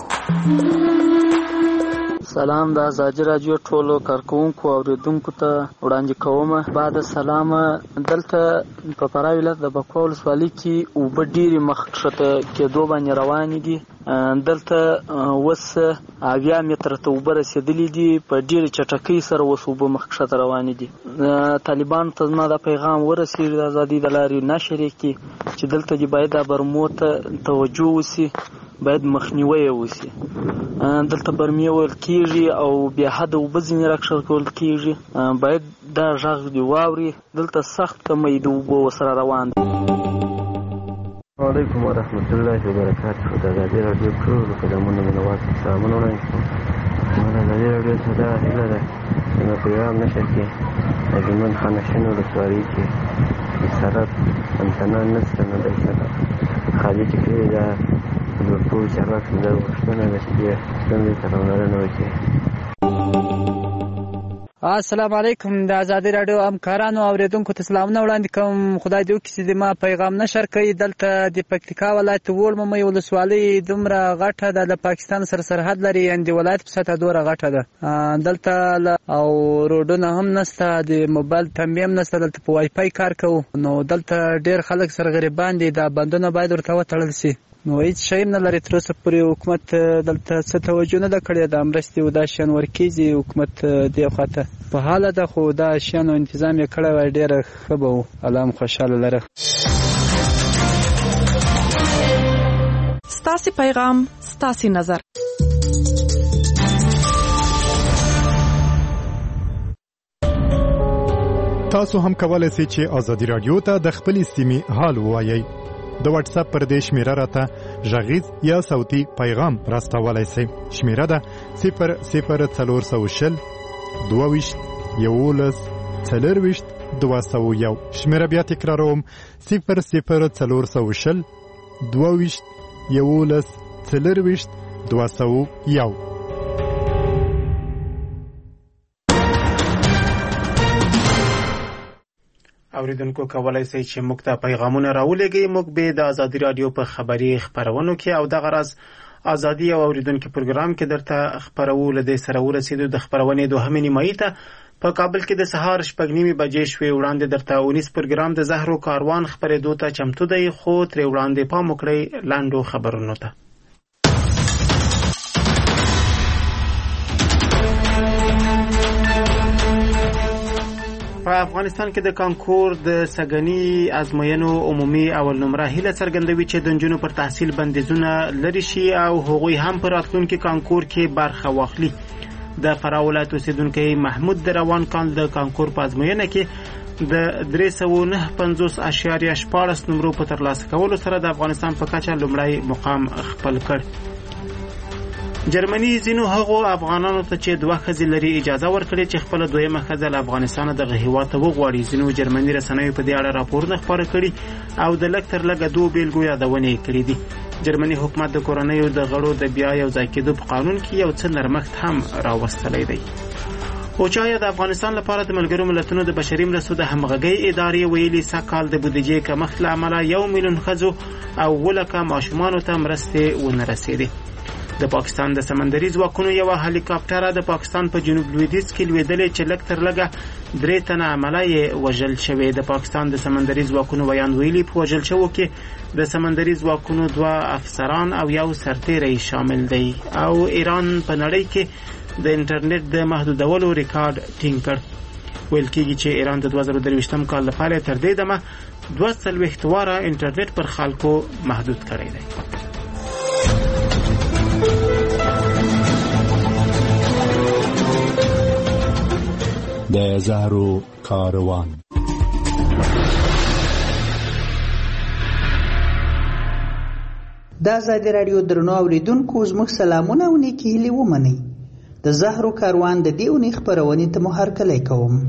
سلام د ازادي راډیو ټولو کارکونکو او اوریدونکو ته وړاندې کوم. بعد سلام دلته په فراه ولایت د بکوا ولسوالۍ کې اوبه ډېرې مخکښته کېدو باندې روانې دي. دلته اوس اویا متره ته اوبه رسېدلي دي، په ډېرې چټکۍ سره اوس اوبه مخکښته روانې دي. طالبانو ته زما دا پیغام ورسېږي د ازادۍ د لارې نشر یې کړي چې دلته دې باید دا برمو ته توجه وشي، باید مخنیوی وشي. دلته برمې ویل کېږي او بیا حده اوبه ځینې راکښل کېږي، باید دا غږ دې واوري. دلته سخت کمی د اوبو ورسره روان دی. علیکم ورحمت الله وبرکاته. د ازادي راډیو ټولو قدمونو منوات سلامونه وړاندې کوم. ما د ازادي راډیو څخه دا هیله ده چې د پروګرام نشر کې د ژوند خانشین ولسوالۍ کې د سرک انتنا نشته، نو د سرک خالي چې کړي ده د ټول چارواکو دا غوښتنه ده چې بیا ستونزې ته پاملرنه وکړي. السلام علیکم. د ازادي راډیو همکارانو او اوریدونکو ته سلامونه وړاندې کوم. خدای دې وکړي چې ما پیغام نشر کړي. دلته د پکتیکا ولایت وړممۍ ولسوالۍ دومره غټه ده، د پاکستان سره سرحد لري، یعنې د ولایت په سطحه دومره غټه ده. دلته او روډونه هم نشته، د موبایل تنبیه هم نشته. دلته په وای فای کار کوو، نو دلته ډېر خلک سره غریبان دي. دا بندونه باید ورته وتړل شي. نو هیڅ شی نه لري. تر اوسه پورې حکومت دلته څه توجه نه ده کړې. د مرستې او دا شیان ورکېږي، حکومت دې خواته په حاله ده، خو دا شیانو انتظام یې کړی وای ډېره ښه به و. الله هم خوشحاله لره. ستاسې پیغام ستاسې نظر. تاسو هم کولای شئ چې ازادي راډیو ته د خپل سیمې حال ووایئ. د واتس اپ پر دې شمیره راته غږیز یا صوتي پیغام راستولای شئ. شمیره ده صفر صفر څلور سوه شل دوه ویشت یولس څلرویشت دوه سوه یو. شمېره بیا تکراروم: صفر صفر څلور سوه شل دوه ویشت یولس څلرویشت دوه سوه یو. اوریدونکو کولای شئ چې موږ ته پیغامونه راولېږئ. موږ به د ازادي رادیو په خبري خبرونو کې او دغه راز ازادي او اوریدونکو پروګرام کې درته خبرو لدې سره ورسېدو. د خبرونې دوهمې نیمایي ته په کابل کې د سهار شپږ نیمې بجې شوې. وړاندې درته اونیس پروګرام د زهرو کاروان خبرېدو ته چمتو دی، خو ترې وړاندې پام وکړئ لاندو خبرونو ته. په افغانستان کې د کانکور د سګنی ازموینو عمومي اول نمره هیله څرګندوي چې د نجونو پر تحصیل بندیزونه لرې شي او هغوی هم په راتلونکي کانکور کې برخه واخلي. د فراه ولایت اوسیدونکی محمود د روان کال د کانکور په ازموینه کې د درې سوه نه پنځوس اعشاریه شپاړس نمرو په ترلاسه کولو سره د افغانستان په کچه لومړی مقام خپل کړ. جرمني ځینو هغو افغانانو ته چې دوه ښځې لري اجازه ورکړې چې خپله دویمه ښځه له افغانستانه دغه هېواد ته وغواړي. ځینو جرمني رسنیو په دې اړه راپورونه خپاره کړي او د لږ تر لږه دوو بېلګو یادونې یې کړي دي. جرمني حکومت د کورنیو د غړو د بیا یو ځای کېدو په قانون کې یو څه نرمښت هم راوستلی دی. اوچایا د افغانستان لپاره د ملګرو ملتونو د بشري مرستو د همغږۍ ادارې ویلي سږ کال د بودیجې کمښت له امله یو میلیون ښځو او اووه لکه ماشومانو ته مرستې ونه رسېدې. د پاکستان د سمندري ځواکونو یوه هلیکاپټره د پاکستان په جنوب لویدیځ کې لوېدلې چې لږ تر لږه درې تنه عمله یې وژل شوې. د پاکستان د سمندري ځواکونو بیان ویلي په وژل شوو کې د سمندري ځواکونو دوه افسران او یو سرتیری شامل دی. او ایران په نړۍ کې د انټرنیټ د محدودولو ریکارډ ټینګ کړ. ویل کېږي چې ایران د دوه زره درویشتم کال لپاره تر دې دمه دوه څلوېښت واره انټرنیټ پر خلکو محدود کړی دی. د زهرو کاروان. د ازادي راډیو درنو اوریدونکو زموږ سلامونه او نیکې هیلې ومنئ. د زهرو کاروان د دې اونۍ خپرونې ته مو هرکلی کوم.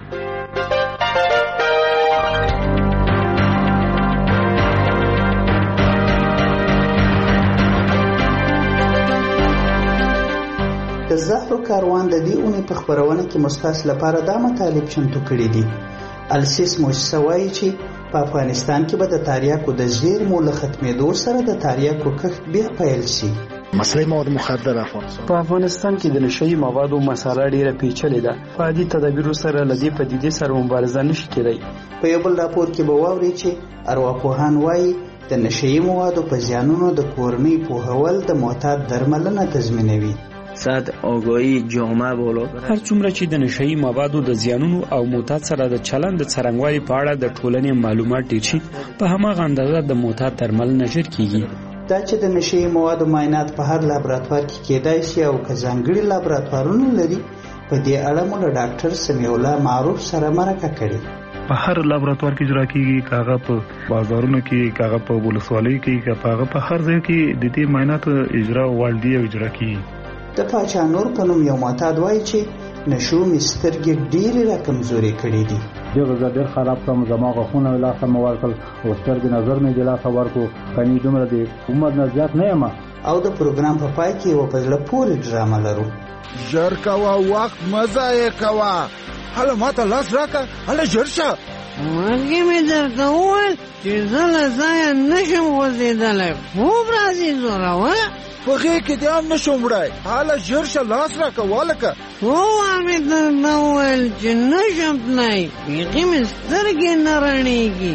د زهرو کاروان د دې اونۍ په خپرونه کې مستاس لپاره دا مطالب چمتو کړي دي. السیس موسسه وایي چې په افغانستان کې به د تریاکو د زیرمو له ختمېدو سره د تریاکو کښت بیا پیل شي. مسله مواد مخدره افغانستان په افغانستان کې د نشهیي موادو مسله ډیره پیچلې ده. په عادي تدابیرو سره له دې پدیدې سره مبارزه نشي کېدای. په یو بل راپور کې به واورئ چې ارواپوهان وایي د نشهیي موادو په زیانونو د کورنۍ پوهول د معتاد درملنه تضمینوي. سطح آگاهی جامعه بالا هر څومره چې د نشهیي موادو د زیانونو او معتاد سره د چلند د څرنګوالي په اړه د ټولنې معلومات ډېر شي، په هماغه اندازه د معتاد درملنه ژر کیږي. دا چې د نشهیي موادو معاینات په هر لابراتوار کې کېدای شي او که ځانګړي لابراتوارونه لري، په دې اړه مو له ډاکټر سمیع الله معروف سره مرکه کړې. په هر لابراتوار کې اجرا کیږي، کاغه په بازارونو کې، کاغه په ولسوالۍ کې، کاغه په هر ځای کې د دې معاینات اجرا والدي او اجرا کیږي. د پاچا نور په نوم یو معتاد وایي چې نشو مې سترګې ډېرې راکمزورې کړې دي. دغه زه ډېر خراب کړم، زما غاښونه مې لاسه مې ورکړل او سترګې نظر مې د لاسه ورکړو. کني دومره د عمر نه زیات نه یم. او د پروګرام په پای کې یوه په زړه پورې ډرامه لرو. ژر کوه، وخت مه ضایع کوه. هله ماته لاس راکړه، هله ژر شه. مرګې مې درته وویل چې زه له ځایه نشم غورځېدلی، خوب راځي زوروره. په غېږ کې دې هم نشم وړی، هله ژر شه لاس راکړه والکه. ووار مې درته وویل چې نشم تللی، بیخي مې سترګې نه رڼېږي.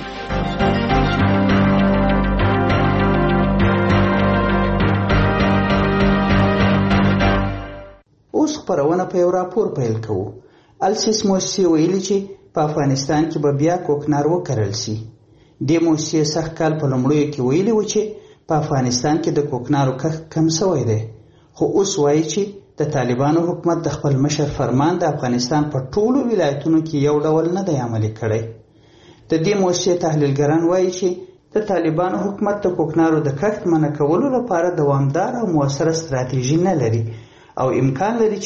اوس خپرونه په یو راپور پیل کوو. السیس موسسې ویلي چې په افغانستان کې به بیا کوکنار وکرل شي. دې موسسې سږ کال په لومړیو کې ویلي و چې په افغانستان کې د کوکنارو کښت کم شوی دی، خو اوس وایي چې د طالبانو حکومت د خپل مشر فرمان د افغانستان په ټولو ولایتونو کې یو ډول نه دی عملي کړی. د دې موسسې تحلیلګران وایي چې د طالبانو حکومت د کوکنارو د کښت منع کولو لپاره دوامدار او موثره ستراتیژي نه لري او امکان لري چې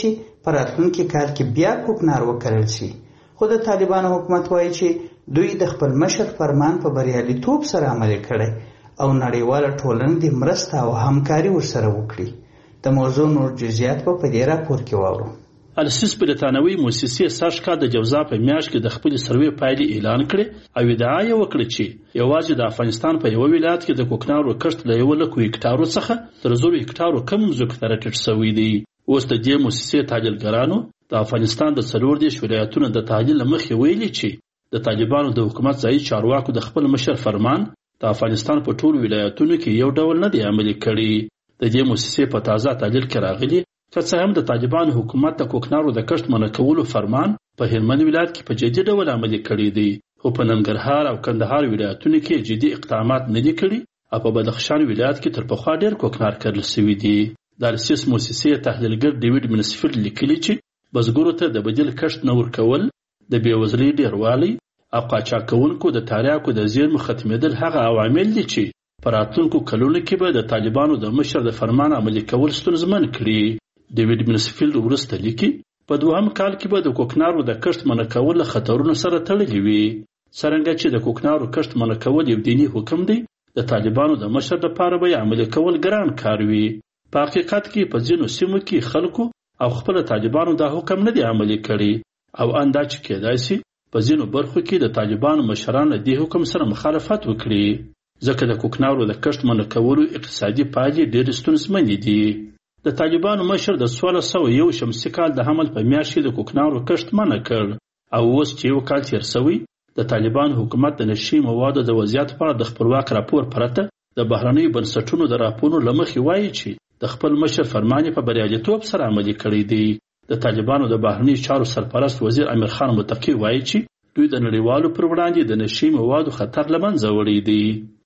په راتلونکي کال کې بیا کوکنار وکرل شي. خو د طالبانو حکومت وایي چې دوی د خپل مشر فرمان په بریالیتوب سره عملي کړی او نړیواله ټولنه د مرسته او همکاري ورسره وکړي. د موضوع نور جزئیات په دې راپور کې واورو. السیس برتانوي موسسې ساشکا د جوزا په میاشت کې د خپل سروې پایلې اعلان کړې او ادعا یې وکړه چې یوازې د افغانستان په یو ولایت کې د کوکنارو کښت له یو لک هکټارو څخه تر زرو هکټارو کم ځمکې ته راټیټ شوی دی. اوس د دې موسسې تحلیلګرانو د افغانستان د څلور دېرش ولایتونو د تحلیل له مخې ویلي چې د طالبانو د حکومت ځایي چارواکو د خپل مشر فرمان د افغانستان په ټولو ولایتونو کې یو ډول نه دی عملي کړی. د دې موسسې په تازه تحلیل کې راغلي که څه هم د طالبانو حکومت د کوکنارو د کښت منع کولو فرمان په هلمند ولایت کې په جدي ډول عملي کړی دی، خو په ننګرهار او کندهار ولایتونو کې جدي اقدامات نه دي کړي او په بدخشان ولایت کې تر پخوا ډېر کوکنار کرل شوي دي. د السیس موسسې تحلیلګر ډیوډ منسفیلډ لیکلي چې بزګرو ته د بدیل کښت نه ورکول، د بېوزلۍ ډېروالی او قاچاقونکو د تریاکو د زیرمو ختمېدل هغه عوامل دي چې په راتلونکو کلونو کې به د طالبانو د مشر د فرمان عملي کول ستونزمن کړي. ډیوډ منسفیلډ وروسته لیکي په دوهم کال کې به د کوکنارو د کښت منع کول له خطرونو سره تړلي وي. څرنګه چې د کوکنارو کښت منع کول یو دیني حکم دی، د طالبانو د مشر لپاره به عملي کول ګران کار وي. په حقیقت کې په ځینو سیمو کې خلکو او خپل طالبانو دا حکم نه دی عملي کړی او اندا چې کېدای شي په ځینو برخو کې د طالبانو مشران د دې حکم سره مخالفت وکړي، ځکه د کوکنارو د کښت منع کولو اقتصادي پایلې ډېرې ستونزمنې دي. د طالبانو مشر د سوله سوه یو شمسي کال د حمل په میاشت کې د کوکنارو کښت منع کړ او اوس چې یو کال تېر شوی د طالبانو حکومت د نشي موادو د وضعیت په اړه د خپلواک راپور پرته د بهرنیو بنسټونو د راپورونو له مخې وایي چې د خپل مشر فرمان په بریالیتوب سره عملي کړی دی. د طالبانو د بهرنیو چارو سرپرست وزیر امیر خان متقي وایي چې دوی د نړیوالو پر وړاندې د نشي موادو خطر له منځه وړی دی.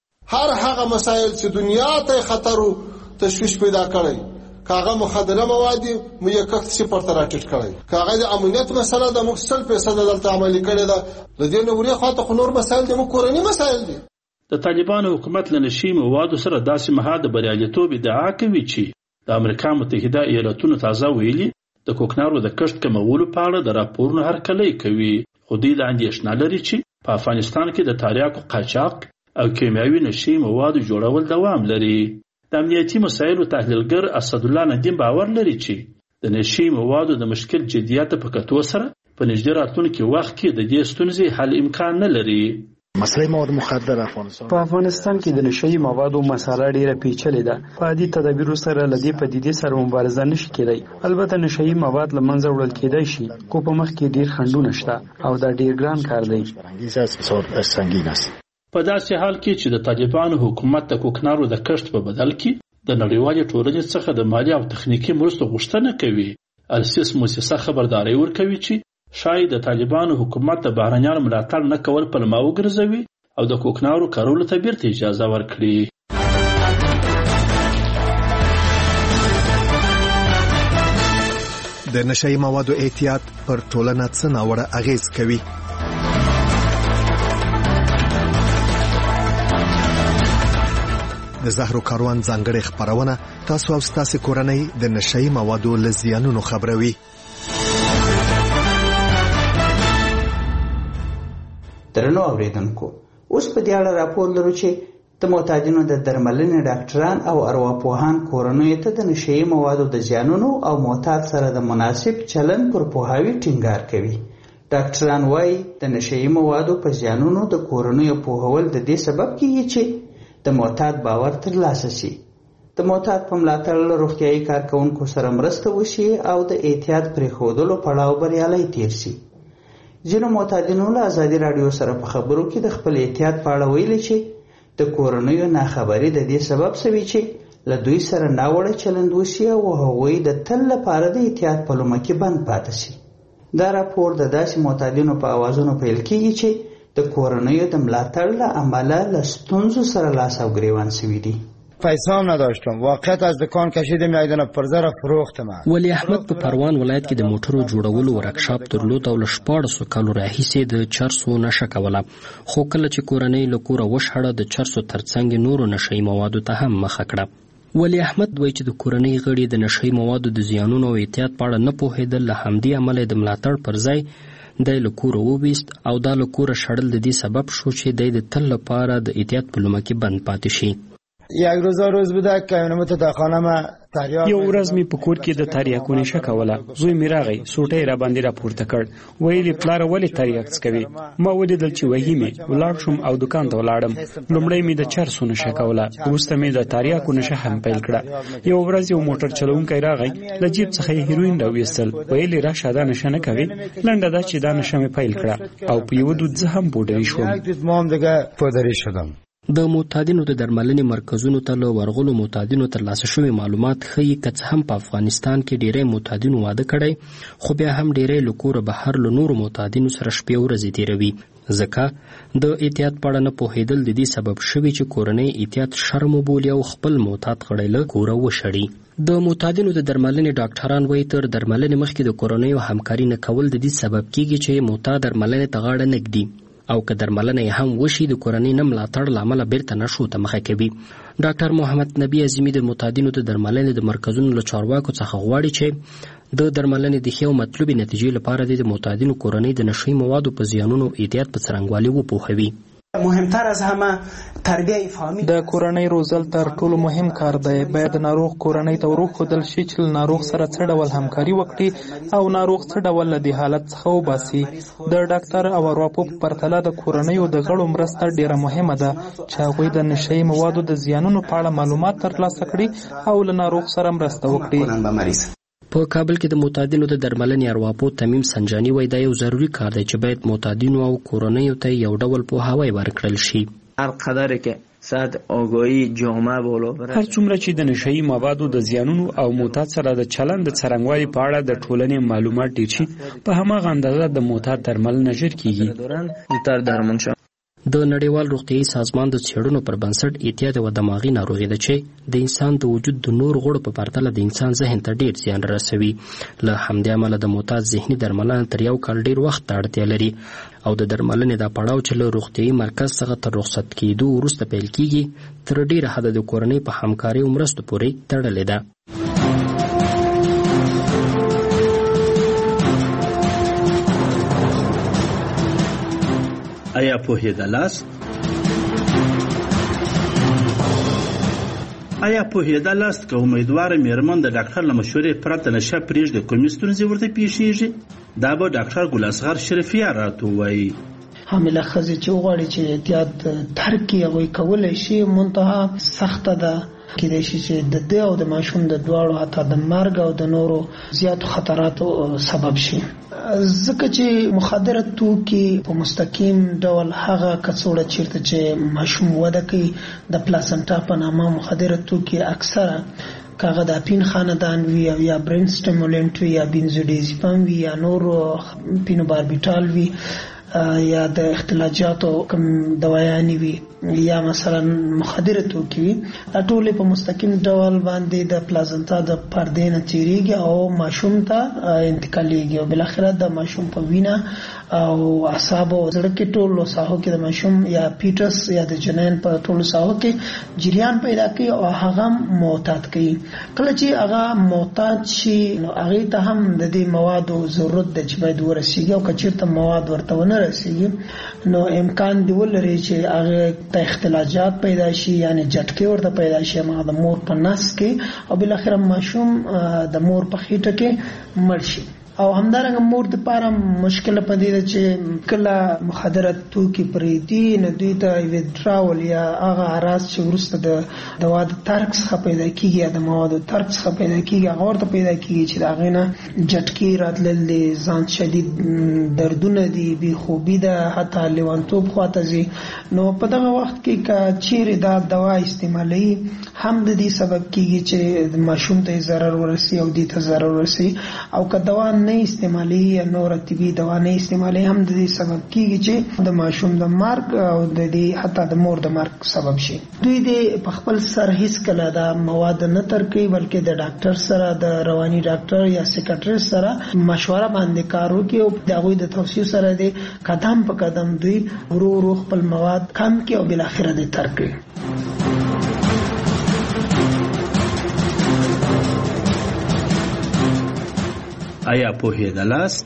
هر هغه مسایل چې دنیا ته خطر او تشویش پیدا کړي، کاغه مخدره مواد مو یو کښت صفر ته راټیټ کړی، کاغه د امنیت مسله د مخسل پیسې دلته عملي کړي ده. د دې نوري خاطر خو نور مسایل د مو کورنی مسایل دي. د طالبانو حکومت له نشي موادو سره داسې مهال د بریالیتوب ادعا کوي چې د امریکا متحده ایالاتونو تازه ویلي د کوکنارو د کښت کمولو په اړه د راپورونو هرکلی کوي، خو دوی لا اندېښنه لري چې په افغانستان کې د تریاکو قاچاق او کیمیاوي نشي موادو جوړول دوام لري. د امنیتي مسایلو تحلیلګر اسدالله ندیم باور لري چې د نشي موادو د مشکل جدیت په کتو سره په نږدې راتلونکي وخت کې د دې ستونزې حل امکان نه لري. مسله مواد مخدر افغانستان په افغانستان کې د نشي موادو مسله ډیره پیچلې ده. په عادي تدابیرو سره لدې پدیدې سره مبارزه نشي کېدای. البته نشي مواد له منځه وړل کېدای شي، خو په مخ کې ډیر خنډونه شته او دا ډیر ګران کار دی. په داسې حال کې چې د طالبانو حکومت د کوکنارو د کښت په بدل کې د نړیوالې ټولنې څخه د مالي او تخنیکي مرستو غوښتنه کوي، السیس موسسه خبرداری ورکوي چې شاید د طالبانو حکومت د بهرنیانو ملاتړ نه کول پلمه وګرځوي او د کوکنارو کارولو ته بیرته اجازه ورکړي. د نشئی موادو احتیاط پر ټولنه څه ناوړه اغیز کوي؟ د زهرو کاروان ځانګړې خبرونه تاسو او تاسو کورنۍ د نشئی موادو له زیانونو خبروي. درنو اوریدونکو، اوس په دې اړه راپور لرو چې د معتادینو د درملنې ډاکټران او ارواپوهان کورنۍ ته د نشئی موادو د زیانونو او معتاد سره د مناسب چلن پر پوهاوی ټینګار کوي. ډاکټران وايي د نشئی موادو په زیانونو د کورنۍ پوهول د دې سبب کیږي چې د معتاد باور ترلاسه شي، د معتاد په ملاتړ له روغتیايي کارکونکو سره مرسته وشي او د احتیاط پرېښودلو پړاو بریالی تیر شي. ځینو معتادینو له ازادي راډیو سره په خبرو کې د خپل احتیاط په اړه ویلي چې د کورنیو ناخبري د دې سبب شوي چې له دوی سره ناوړه چلند وشي او هغوی د تل لپاره د احتیاط په لومه کې بند پاتې شي. دا راپور د داسې معتادینو په اوازونو پیل کیږي چې د کورنیو د ملاتړ له امله له ستونزو سره لاس او گریوان شوي دي. پیسه هم نداشتم، واقعیت از دکان کشیدم یک دانه پرزه را فروختم. ولی احمد په پروان ولایت کې د موټرو جوړولو ورکشاپ درلود او له شپاړسو کالو راهیسې د چرسو نشه کوله، خو کله چې کورنۍ له کوره وشړه د چرسو ترڅنګ نورو نشهیي موادو ته هم مخه کړه. ولی احمد وایي چې د کورنۍ غړي د نشهیي موادو د زیانونو او احتیاط په اړه نه پوهېدل، له همدې امله د ملاتړ پر ځای دی له کوره وویست او دا له کوره شړل د دې سبب شو چې دی د تل لپاره د احتیاط په لومه کې بند پاتې شي. یک روز روز بوده که اینمت در خانم تریاک یو ورځ می په کور کې د تریاکو نشه کوله. زوی می راغی، سوټی را باندې را پورته کړ، ویلې پلاره ولې تریاک څکوي؟ ما ولیدل چې وهي مې، ولاړ شوم او دکان ته ولاړم. لومړی می د چرسو نشه کوله، وروسته می د تریاکو نشه هم پیل کړه. یو ورځ یو موټر چلوونکی راغی، له جیب څخه یې هیروین راویستل، ویلې راشه دا نشه نه کوي. لنډه دا چې دا نشه مې پیل کړه او په یو دود زه هم پوډري شوم. د معتادینو د درملنې مرکزونو ته له ورغلو معتادینو ترلاسه شوي معلومات ښیي که څه هم په افغانستان کې ډیری معتادینو واده کړی، خو بیا هم ډیری له کوره بهر له نورو معتادینو سره شپې ورځې تیروي. ځکه د احتیاط په اړه نه پوهېدل د دې سبب شوي چې کورنۍ احتیاط شرم وبولي او خپل معتاد غړی له کوره وشړي. د معتادینو د درملنې ډاکټران وایي تر درملنې مخکې د کورنیو همکاري نه کول د دې سبب کیږي چې معتاد درملنې ته غاړه نه ږدي او که درملنه یې هم وشي د کورنۍ نه ملاتړ له امله بیرته نشو ته مخه کوي. ډاکټر محمد نبی عظیمي د معتادینو د درملنې د مرکزونو له چارواکو څخه غواړي چې د درملنې د ښې او مطلوبې نتیجې لپاره د معتادینو کورنۍ د نشهیي موادو په زیانونو احتیاط په څرنګوالي وپوهوي. مهمتر از همه تربیه فامیل د کورنۍ روزل تر ټولو مهم کار دی. باید ناروغ کورنۍ ته وروښودل شي چې له ناروغ سره څه ډول همکاري وکړي او ناروغ څه ډول له دې حالت څخه وباسي. د ډاکټر او ارواپوه په پرتله د کورنیو د غړو مرسته ډیره مهمه ده چې هغوی د نشهیي موادو د زیانونو په اړه معلومات ترلاسه کړي او له ناروغ سره مرسته وکړي. په کابل کې د معتادینو د درملنې ارواپوه تمیم سنجاني وایي دا یو ضروري کار دی چې باید معتادینو او کورنیو ته یو ډول پوهاوی ورکړل شي. هر قدر که ساعت آگاهی جامعه بالا بره، هر څومره چې د نشهیي موادو د زیانونو او معتاد سره د چلند د څرنګوالي په اړه د ټولنې معلومات ډېر شي، په هماغه اندازه د معتاد درملنه ژر کیږي. معتاد درمل شو. د نړیوال روغتیايي سازمان د څېړنو پر بنسټ احتیاط یوه دماغي ناروغي ده چې د انسان د وجود د نور غړو په پرتله د انسان ذهن ته ډېر زیان رسوي. له همدې امله د معتاد ذهني درملنه تر یو کال ډېر وخت ته اړتیا لري او د درملنې دا پړاو چې له روغتیايي مرکز څخه تر رخصت کېدو وروسته پیل کیږي تر ډېره حده د کورنۍ په همکارۍ او مرستو پورې تړلې ده. آیا پوهېدلاست؟ آیا پوهېدلاست که امیدواره میرمن د ډاکټر له مشورې پرته نشه پرېږدي کومې ستونزې ورته پیښیږي؟ دا به ډاکټر ګل اصغر شرفیار راته ووایي. حامله ښځې چې وغواړي چې احتیاط ترک کړي هغوی کولی شي، منتها سخته ده. کېدای شي چې د ده او د ماشوم د دواړو حتی د مرګ او د نورو زیاتو خطراتو سبب شي. ځکه چې مخدره توکي په مستقیم ډول هغه کڅوړه چیرته چې ماشوم وده کوي د پلاسنټا په نامه مخدره توکي اکثره کاغه د اپین خاندان وی او یا برین سټیمولنټ وی یا بنزودیازپام وی یا نور پینوباربیټال وی یا د اختلاجاتو کوم دوايانې وي یا مثلا مخدره توکي وي، دا ټول په مستقیم ډول باندې د پلازنتا د پردې نه تیریږي او ماشوم ته انتقالېږي او بل اخر د ماشوم په وینا او اعصاب او زړه کې ټولو ساحو کې د ماشوم یا پیټس یا د جنین په ټولو ساحو کې جریان پیدا کوي او هغه معتاد کوي. کله چې هغه معتاد شي نو هغه ته هم د دې موادو ضرورت د چې باید ورسیږي او کچېرته مواد ورته ونه رسیږي نو امکان دی ولري چې هغه ته اختلاجات پیدا شي، یعنی جټکې ورته پیدا شي ما د مور په نس کې او بل اخر ماشوم د مور په خېټه کې مړ شي. او همدارنګه مور د پاره مشکل پدې ده چې کله مخدره توکي پریدي نو دوی ته ویډراول یا هغه اراز چې ورسته د دوا د ترک څخه پیدا کیږي یا د موادو ترک څخه پیدا کیږي هغه ورته پیدا کیږي چې دا غینه جټکی راتلل ځان شدید دردونه دي، بی خوبي ده، حتی لیوانتوب خواته زی. نو په دغه وخت کې کا چیرې دا دوا استعمالي هم د دې سبب کیږي چې ماشوم ته ضرر ورسي او دې ته ضرر ورسي، او که دوا نه استعمالي یا نور طبي دوا نه استعمالي هم د دې سبب کیږي چې د ماشوم د مرګ او د دې حتی د مور د مرګ سبب شي. دوی دې په خپل سر هیڅ کله دا مواد نه ترکي بلکې د ډاکټر سره د رواني ډاکټر یا سیکاټریست سره مشوره باندې کار وکړي او د هغوی د توصیو سره دې قدم په قدم دوی ورو ورو خپل مواد کم کړي او بل اخره دې ترک کړي. آیا پوهېدلاست؟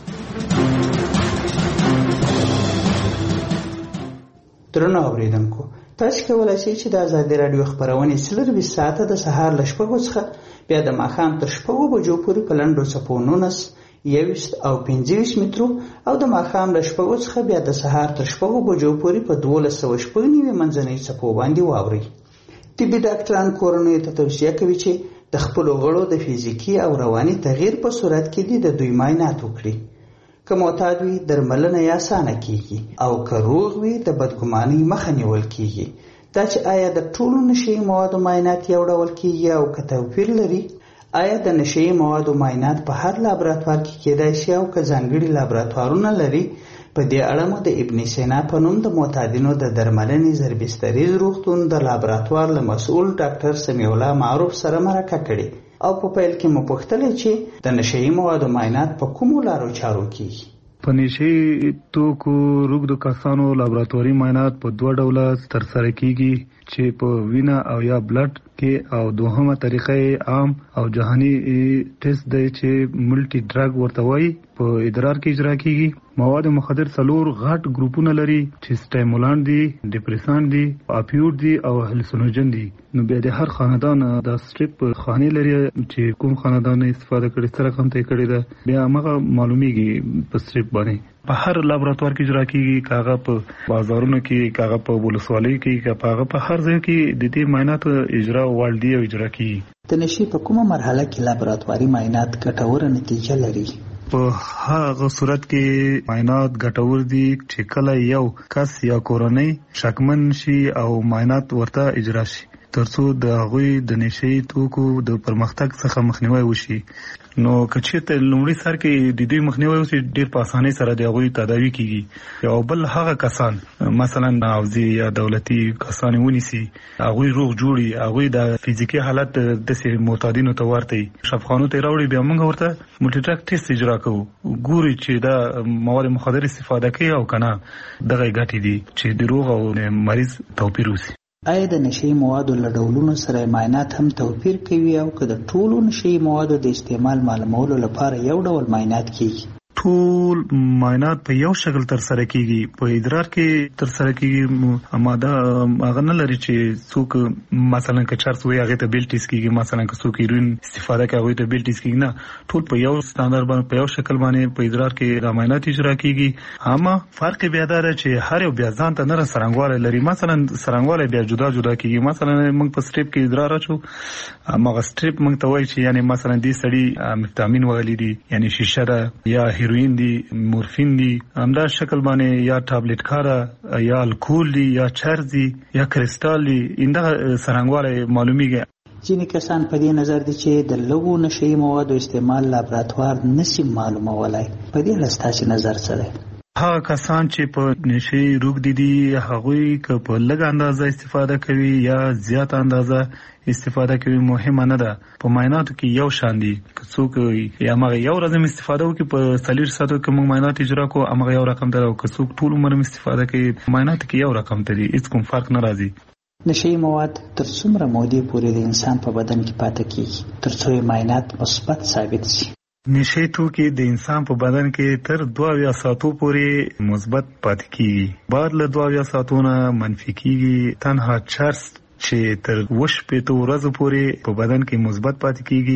درنو اوریدونکو، تاسو کولی شئ چې د ازادي راډیو خپرونې څلرویشت ساعته د سهار له شپږو څخه بیا د ماښام تر شپږو بجو پورې په لنډو څپو نولس، یوویشت او پنځه ویشت مترو او د ماښام له شپږو څخه بیا د سهار تر شپږو بجو پورې په دولس سوه شپږ نوي منځنۍ څپو باندې واورئ. طبي ډاکټران کورنیو ته توصیه کوي چې د خپلو غړو د فزیکي او رواني تغییر په صورت کې دې د دوی معاینات وکړي. که معتاد وي درملنه یې اسانه کیږي او که روغ وي د بدګمانۍ مخه نیول کیږي. دا چې آیا د ټولو نشهیي موادو معاینات یو ډول کیږي او که توپیر لري، آیا د نشهیي موادو معاینات په هر لابراتوار کې کیدای شي او که ځانګړي لابراتوارونه لري؟ په دې اړه مو د ابن سینا په نوم د معتادینو د درملنې زربستریز روغتون د لابراتوار له مسؤل ډاکټر سمیع الله معروف سره مرکه کړې او په پیل کې مو پوښتلې چې د نشهیي موادو معاینات په کومو لارو چارو کیږي. په نشهیي توکو روږدو کسانو لابراتواري معاینات په دوه ډوله ترسره کیږي چې په وینه او یا بلډ کې، او دوهمه طریقه عام او جهاني ټیسټ دی چې ملټي ډرګ ورته وایي، په ادرار کې اجرا کیږي. مواد مخدر څلور غټ ګروپونه لري چې سټیمولانټ دي، ډیپریسانټ دي، اپیوډ دي او هلوسینوجن دي. نو بیا د هر خاندان د سټریپ خاني لري چې کوم خاندان استفاده کړي، سره کوم ته کړي ده، بیا هغه معلومیږي په سټریپ باندې. په هر لابراتوار کې اجرا کیږي، کاغه په بازارونو کې، کاغه په ولسوالۍ کې، کاغه په هر ځای کې د دې معاینات اجرا والدي او اجرا کیږي. د نشي په کومه مرحله کې لابراتواري معاینات ګټوره نتیجه لري؟ په هغه صورت کې معاینات ګټور دي چې کله یو کس یا کورنۍ شکمن شي او معاینات ورته اجرا شي ترڅو د هغوی د نشهیي توکو د پرمختګ څخه مخنیوی وشي. نو که چېرته لومړي سر کې د دوی مخنیوی وشي، ډېر په اسانۍ سره د هغوی تداوي کیږي. او بل هغه کسان مثلا حوزې یا دولتي کسان ونیسي، هغوی روغ جوړي، هغوی د فزیکي حالت داسې معتادینو ته ورته وي، شفاخانو ته یې راوړي، بیا موږ ورته ملټي ډرګ ټیسټ اجرا کوو، ګوري چې دا مواد مخدر استفاده کوي او که نه دغه ګټې دي چې د روغ او مریض توپیر وشي. آیا د نشهیي موادو له ډولونو سره معاینات هم توپیر کوي او که د ټولو نشهیي موادو د استعمال معلومولو لپاره یو ډول معاینات کیږي؟ ټول معاینات په یو شکل تر سره کیږي. په ادرار کې تر سره کیږي، ماده هغه نه لري چې څوک مثلا که چرس وي هغه ته بیل ټیسټ کیږي، مثلا که څوک هیروین استفاده کوي هغه ته بیل ټیسټ کیږي. نه، ټول په یو ستاندر باندې په یو شکل باندې په ادرار کې د معاینات اجرا کیږي. اما فرق بیا دا دی چې هر یو بیا ځان ته نه سرنګواله لري. مثلا سرنګواله بیا جدا جدا کیږي. مثلا موږ په سټریپ کې ادرار اچو، اما سټریپ موږ ته وایي چې یعنی مثلا دې سړی مفتامین وغلی دي، یعنی شیشه ده یا هیروین دی، مورفین دی، همدا شکل باندې یا ټابلیټ کارا یا الکول دی یا چرس دی یا کریسټال دی، انده سرنګواله معلومیږي. ځینې کسان په دې نظر دي چې د لږو نشهیي موادو استعمال لابراتوار نشي معلومولای. په دې اړه ستاسو نظر څه دی؟ هغه کسان چې په نشهیي روږدي دي، هغوی که په لږه اندازه استفاده کوي یا زیات اندازه استفاده کوي مهمه نه ده. په معایناتو کې یو شان دي. که څوک یا هغه یو ورځ استفاده وکړي، په څلور ساعتو کې موږ معاینات اجرا کوو، هغه یو رقم دی. او که څوک ټول عمر استفاده کوي، معایناتو کې یو رقم دی، هیڅ کوم فرق نه راځي. نشهیي مواد تر څومره مودې پورې د انسان په بدن کې پاتې کیږي ترڅو معاینات مثبت ثابت شي؟ نشهیي توکي د انسان په بدن کې تر دوه اویا ساعتو پورې مثبت پاتې کیږي، بعد له دوه اویا ساعتو نه منفي کیږي. تنها چرس چې تر اوه شپېته ورځو پورې په بدن کې مثبت پاتې کیږي.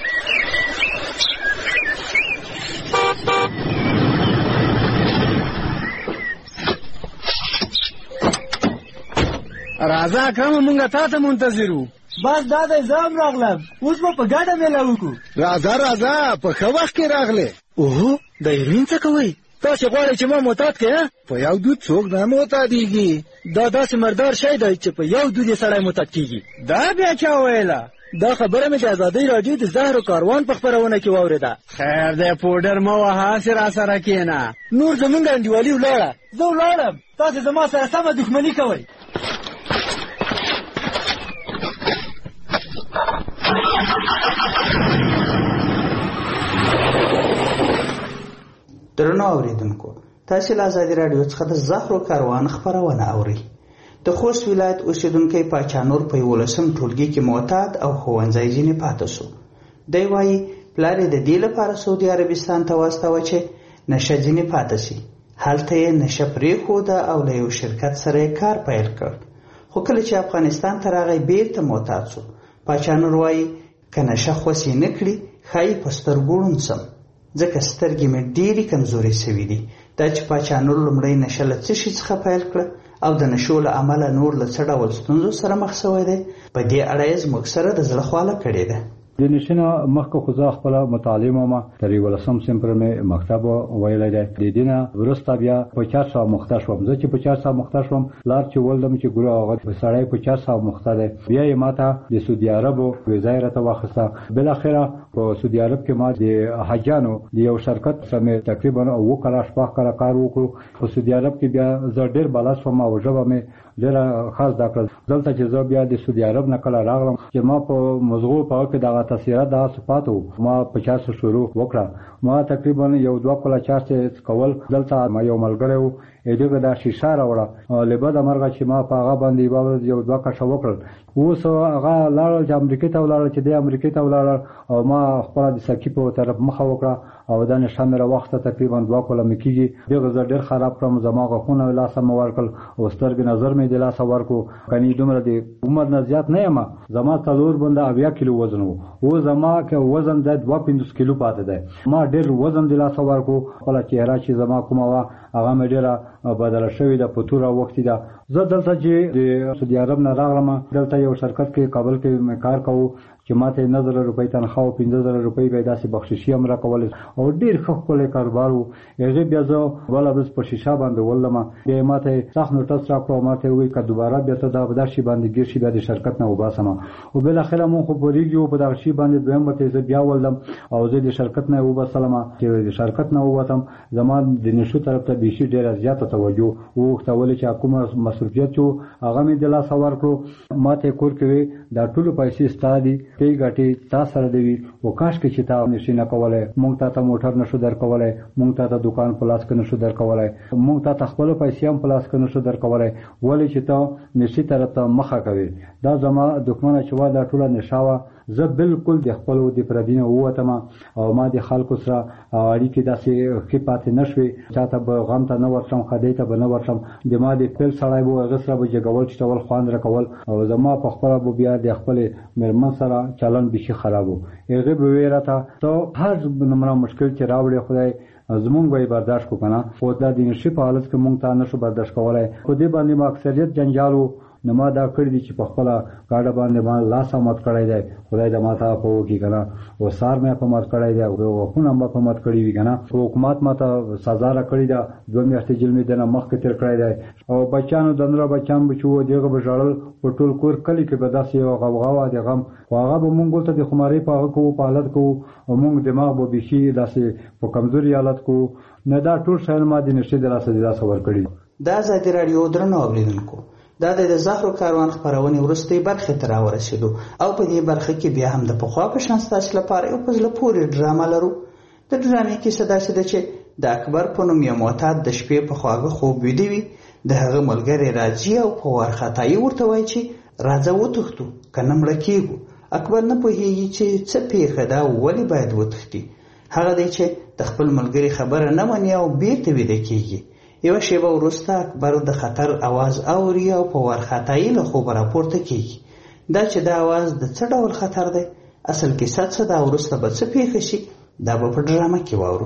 راځه کوم مونږه تا ته منتظر وو. بس دا د ځام راغلم، اوس به په ګډه میله وکړو. راځه راځه، په ښه وخت کې راغلې. اوهو، د هیروین څه کوئ؟ تاسې غواړئ چې ما معتاد کړئ؟ په یو دود څوک نه معتادېږي. دا داسې مردار شی دی چې په یو دود یې سړی معتاد کېږي. دا بیا چا ویله؟ دا خبره مې د ازادۍ راډیو د زهرو کاروان په خپرونه کې واورېده. خیر دی، پوډر مه وهه، هسې راسره کښېنه. نور زمونږ انډیوالي ولاړه، زه ولاړم، تاسې زما سره سمه دښمني کوئ. درنو اوریدونکو، تاسو له ازادي راډیو څخه د زهرو کاروان خپرونه اورئ. د خوست ولایت اوسیدونکی پاچانور په یولسم ټولګي کې معتاد او ښوونځی ځینې پاتې شو. دی وایي پلار یې د دې لپاره سعودي عربستان ته واستاوه چې نشه ځینې پاتې شي. هلته یې نشه پرېښوده او له یو شرکت سره یې کار پیل کړ. خو کله چې افغانستان ته راغی بیرته معتاد شو. پاچا نور وایي که نشه خوسې نه کړي ښایي په سترګو ړوند سم، ځکه سترګې مې ډېرې کمزورې سوي دي. دا چې پاچا نور لومړی نشه له څه شي څخه پیل کړه او د نشو له امله نور له څه ډول ستونزو سره مخ شوی دی، په دې اړه یې زموږ سره د زړه خواله کړې ده. د نشینه مخکې خو زه خپله مطالعه وم، تر یولسم صنف مې مکتب ویلی دی. د دې نه وروسته بیا په چار سوه مخته شوم. زه چې په چار سوه مخته شوم لار چې ولدم چې ګوره هغه سړی په چار سوه مخته دی. بیا یې ما ته د سعودي عربو ویزا یې راته واخیسته. بالاخره په سعودي عرب کې ما د حاجیانو د یو شرکت سره مې تقریبا اوه کاله شپږ کاله کار وکړو. په سعودي عرب کې بیا زه ډېر بلا شوم او ژبه مې ډېره ښه زده کړل. دلته چې زه بیا د سعودي عرب نه کله راغلم چې ما په مزغو په هغه کې دغه تاثیرات دغه صفات وو، ما په چارسو شروع وکړه. ما تقریبا یو دوه کاله چارسې کول. دلته ما یو ملګری و دغه دا شیشه راوړه له بده مرغه چې ما په هغه باندې یو دوه کښه وکړل. اوس هغه لاړل چې امریکې ته ولاړل چې دی امریکې ته ولاړل او ما خپله د سکي په طرف مخه وکړه او دا نشه مې راواخته. تقریبا دوه کاله مې کېږي. دغه زه ډېر خراب کړم. زما غاښونه یې لاسه مې ورکړل او سترګې نظر مې د لاسه ورکړو. کني دومره د عمر نه زیات نه یم. زما څلور بنده اویا کیلو وزن و. اوس زما که وزن د دوه پنځوس کیلو پاتې دی. ما ډېر وزن د لاسه ورکړو. خپله چهره چې زما کومه وه هغه مې ډېره بدله شوې ده، په توره وختي ده. زه دلته چې د سعودي عرب نه راغلم، دلته یو شرکت کې کابل کې مې کار کوو چې ماته نه زره روپۍ تنخواه او پنځه زره روپۍ به یې داسې بخششي هم راکولې او ډېر ښه ښکلی کاروبار و. هغې بیا زه بله ورځ په شیشه باندې وللم. بیا یې ماته سخت نوټس راکړو او ماته یې وویل که دوباره بیا ته دا په دغه شي باندې ګیر شي بیا د شرکت نه وباسم. او بالاخره مونږ خو پوهېږي وو په دغه شي باندې دویم ورته زه بیا ولدم او زه د شرکت نه یې وباسلم. چې د شرکت نه ووتم زما د نشو طرف ته بیخي ډېره زیاته توجه وغوښته، ولې چې کومه مصروفیت چې هغه مې د لاسه ورکړو. ماته یې کور کې وی دا ټولو پیسې ستا دي، ته یې ګټې تا سره دی وي او کاشکې چې تا نشي نه کولی، مونږ تا ته موټر نشو درکولی، مونږ تا ته دکان په لاس کې نشو درکولی، مونږ تا ته خپلو پیسې هم په لاس کې نشو درکولی، ولې چې ته نشي طرف ته مخه کوې. دا زما دښمنه چې وه دا ټوله نشه وه. زه بالکل د خپلو د پردي نه ووتم او ما د خلکو سره اړیکې داسې ښې پاتې نه شوې. چا ته به غم ته نه ورشم، خدۍ ته به نه ورشم. د ما د پیل سړی به هغه سره به جګول چټول خوند راکول او زما په خپله به بیا د خپلې مېرمن سره چلن بیخي خراب و. هغې به ویې راته ته هر نمونه مشکل چې راوړې خدای زمونږ به یې برداشت کړو که نه، خو دا د نشي په حالت کې مونږ ته نه شو برداشت کولی. خو دې باندې ما اکثریت جنجال و. نو ما دا کړي دي چې په خپله ګاډه باندې ما لاس هم مات کړی دی، خدای د ما ته په وکړي که نه، او سار مې په مات کړی دی او غاښونه هم په مات کړي وي که نه. حکومت ما ته سزا را کړې ده، دوه میاشتې جیل مې دنه مخکې تېر کړی دی. او بچیانو د نوره بچیان به چې وو دغه به ژړل په ټول کور کلي کې به داسې یو غوغا وه د غم، خو هغه به مونږ ورته د خمارۍ په هغه کوو په حالت کوو او مونږ دماغ به بیخي داسې په کمزوري حالت کوو. نه دا ټول شیان ما د نشې د لاسه د لاسه ورکړي. دا ازادي راډیو درنو اوریدونکو، دا د زهرو کاروان خپرونې وروستۍ برخې ته راورسېدو او په دې برخه کې بیا هم د پخوا په شان ستاسو لپاره یو په زړه پورې ډرامه لرو. د ډرامې کیسه داسې ده چې د اکبر په نوم یو معتاد د شپې په خواږه خوب ویده وي، د هغه ملګری راځي او په وارخطایي ورته وایي چې راځه وتښتو که نه مړه کېږو. اکبر نه پوهېږي چې څه پېښه ده او ولې باید وتښتي. هغه دی چې د خپل ملګري خبره نه مني او بېرته ویده کېږي. یوه شیبه وروسته اکبر د خطر اواز اوري او په وارخطایي له خوبه راپورته کېږي. دا چې دا اواز د څه ډول خطر دی، اصل کیسه څه ده، وروسته به څه پېښه شي، دا به په ډرامه کې واورو.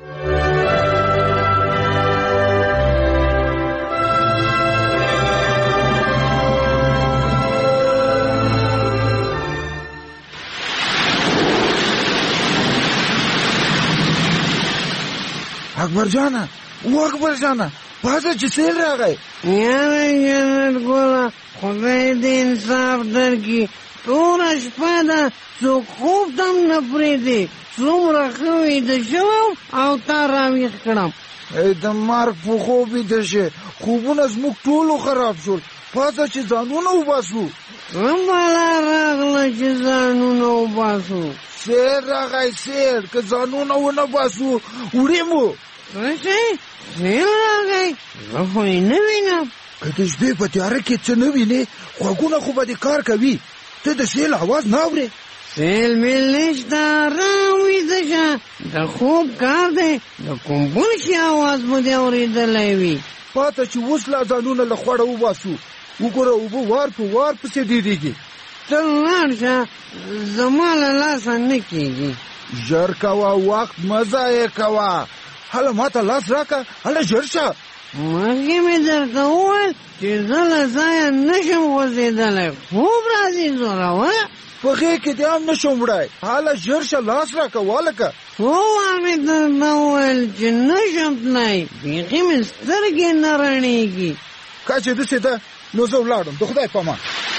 اکبر جانه و اکبر جانه پاسه چې سیل راغی. یاره جنت ګوله خدای دې انصاف درکړي، ټوله شپه ده څوک خوب ته هم نه پرېږدي، څومره ښه ویده شوم او تا راویښ کړم. د مرګ په خوب ویده شې، خوبونه زموږ ټولو خراب شول. پاسه چې ځانونه وباسو. څه بلا راغله چې ځانونه وباسو؟ سیر راغی سیر، که ځانونه ونه باسو وړې مو. څه شی؟ سیل راغی؟ زه خو یې نه وینم. که د شپې په تیاره کې څه نه وینې، غوږونه خو به دې کار کوي. ته د سیل اواز نه اورې؟ سیل میل نشتا راوی دشا د خوب کار دی د کوم بل شي آواز مو دی اورېدلی وي پاته چې اوس لا ځانونه له خوړه وباسو وګوره اوبه وار په وار پسې ډېرېږي ته لاړ شه زما له لاسه نه کېږي ژر کوه وخت مه ضایع کوه هله ماته لاس راکړه هله ژر شه مخکې مې درته وویل چې زه له ځایه نشم غورځېدلی خوب راځي زوروه په غېږ کې دې هم نشم وړی هله ژر شه لاس راکړه والکه څو وار مې درته وویل چې نشم تللی بیخي مې سترګې نه رڼېږي که چې داسې ده نو زه ولاړم د خدای په امان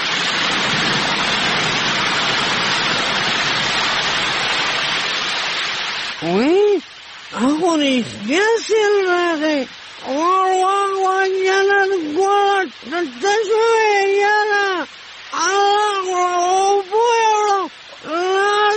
وی هغو رښتیا سیل راغی وار وار وار یاله ګوره ټټه شوې یاله الله اوبه یوړم لاس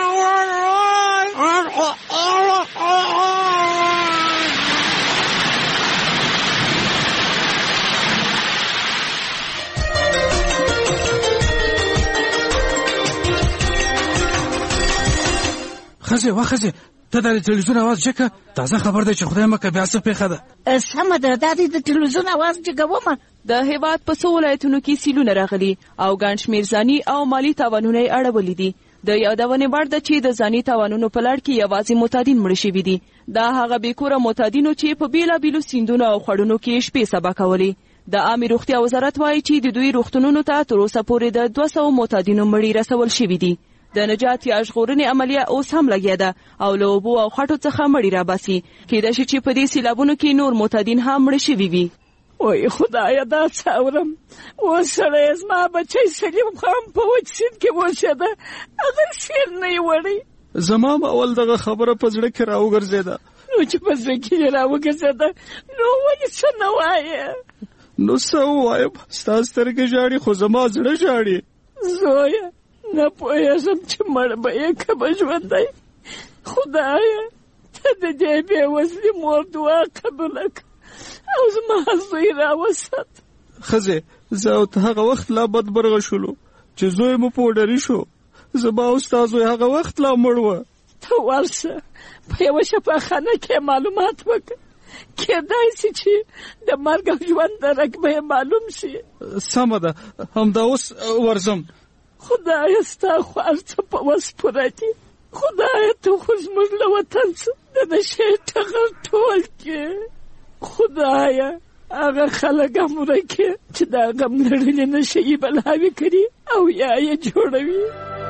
خزه وا خزه ته د تلویزیون आवाज چکه تازه خبر دی چې خدای مکه بیا څه پیښه ده سمه ده دا د تلویزیون आवाज جګوم د هیواد په څو ولایتونو کې سیلونه راغلي او ګڼ شمېر ځاني او مالي تاوانونه یې اړولي دي د یادونې وړ ده چې د ځاني تاوانونو په لړ کې یوازې معتادین مړه شوي دي دا هغه بېکوره معتادینو چې په بېلابېلو سیندونو او خړونو کې شپې سبا کولې د عامې روغتیا وزارت وایي چې د دوی روغتونونو ته تر اوسه پورې د دوه سوه معتادینو مړي رسول شوي دي د نجات یا ژغورنې عملیه اوس هم لګیا ده او له اوبو او خټو څخه مړي راباسي کېدای شي چې په دې سیلابونو کې نور معتادین هم مړه شوي وي وای خدایا دا څاورم اوس سړی زما بچی سلیم خان په وچ سیند کې اوسېده هغه سیل نه یې وړی زما به اول دغه خبره په زړه کې راوګرځېده نو چې په زړه کې یې راوګرځېده نو ولې څه نه وایې نو څه ووایم ستا سترګې ژاړي خو زما زړه ژاړي زویه نه پوهېږم چې مړ به یې که به ژوندی خدایه ته د دې بېوزلي مور دعا قبوله کړه او زما زوی راوسات ښځې زه او ته هغه وخت لا بدبرغه شولو چې زوی مو پوډري شو زما او ستا زوی هغه وخت لا مړ وه ته ورشه په یوه شفاخانه کې معلومات وکړه کېدای شي چې د مرګ او ژوند درک به یې معلوم شي سمه ده همدا اوس ورځم خدایه ستا خو هر څه په وس پوره دي خدایه ته خو زموږ له وطن څه د نشې ټغر ټول کې خدایه هغه خلک هم ورکې چې دا غم لړلې نشه یې بلاوې کړي او یا یې جوړوي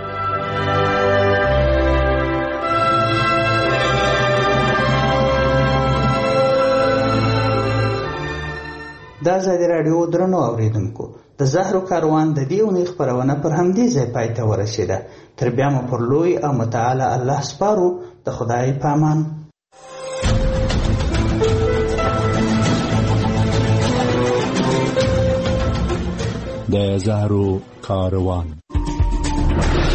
د ازادي راډیو درنو اوریدونکو د زهرو کاروان د دې اونۍ خپرونه پر همدې ځای پای ته ورسېده تر بیا مو پر لوی او متعالی الله سپارو د خدای په امان د زهرو کاروان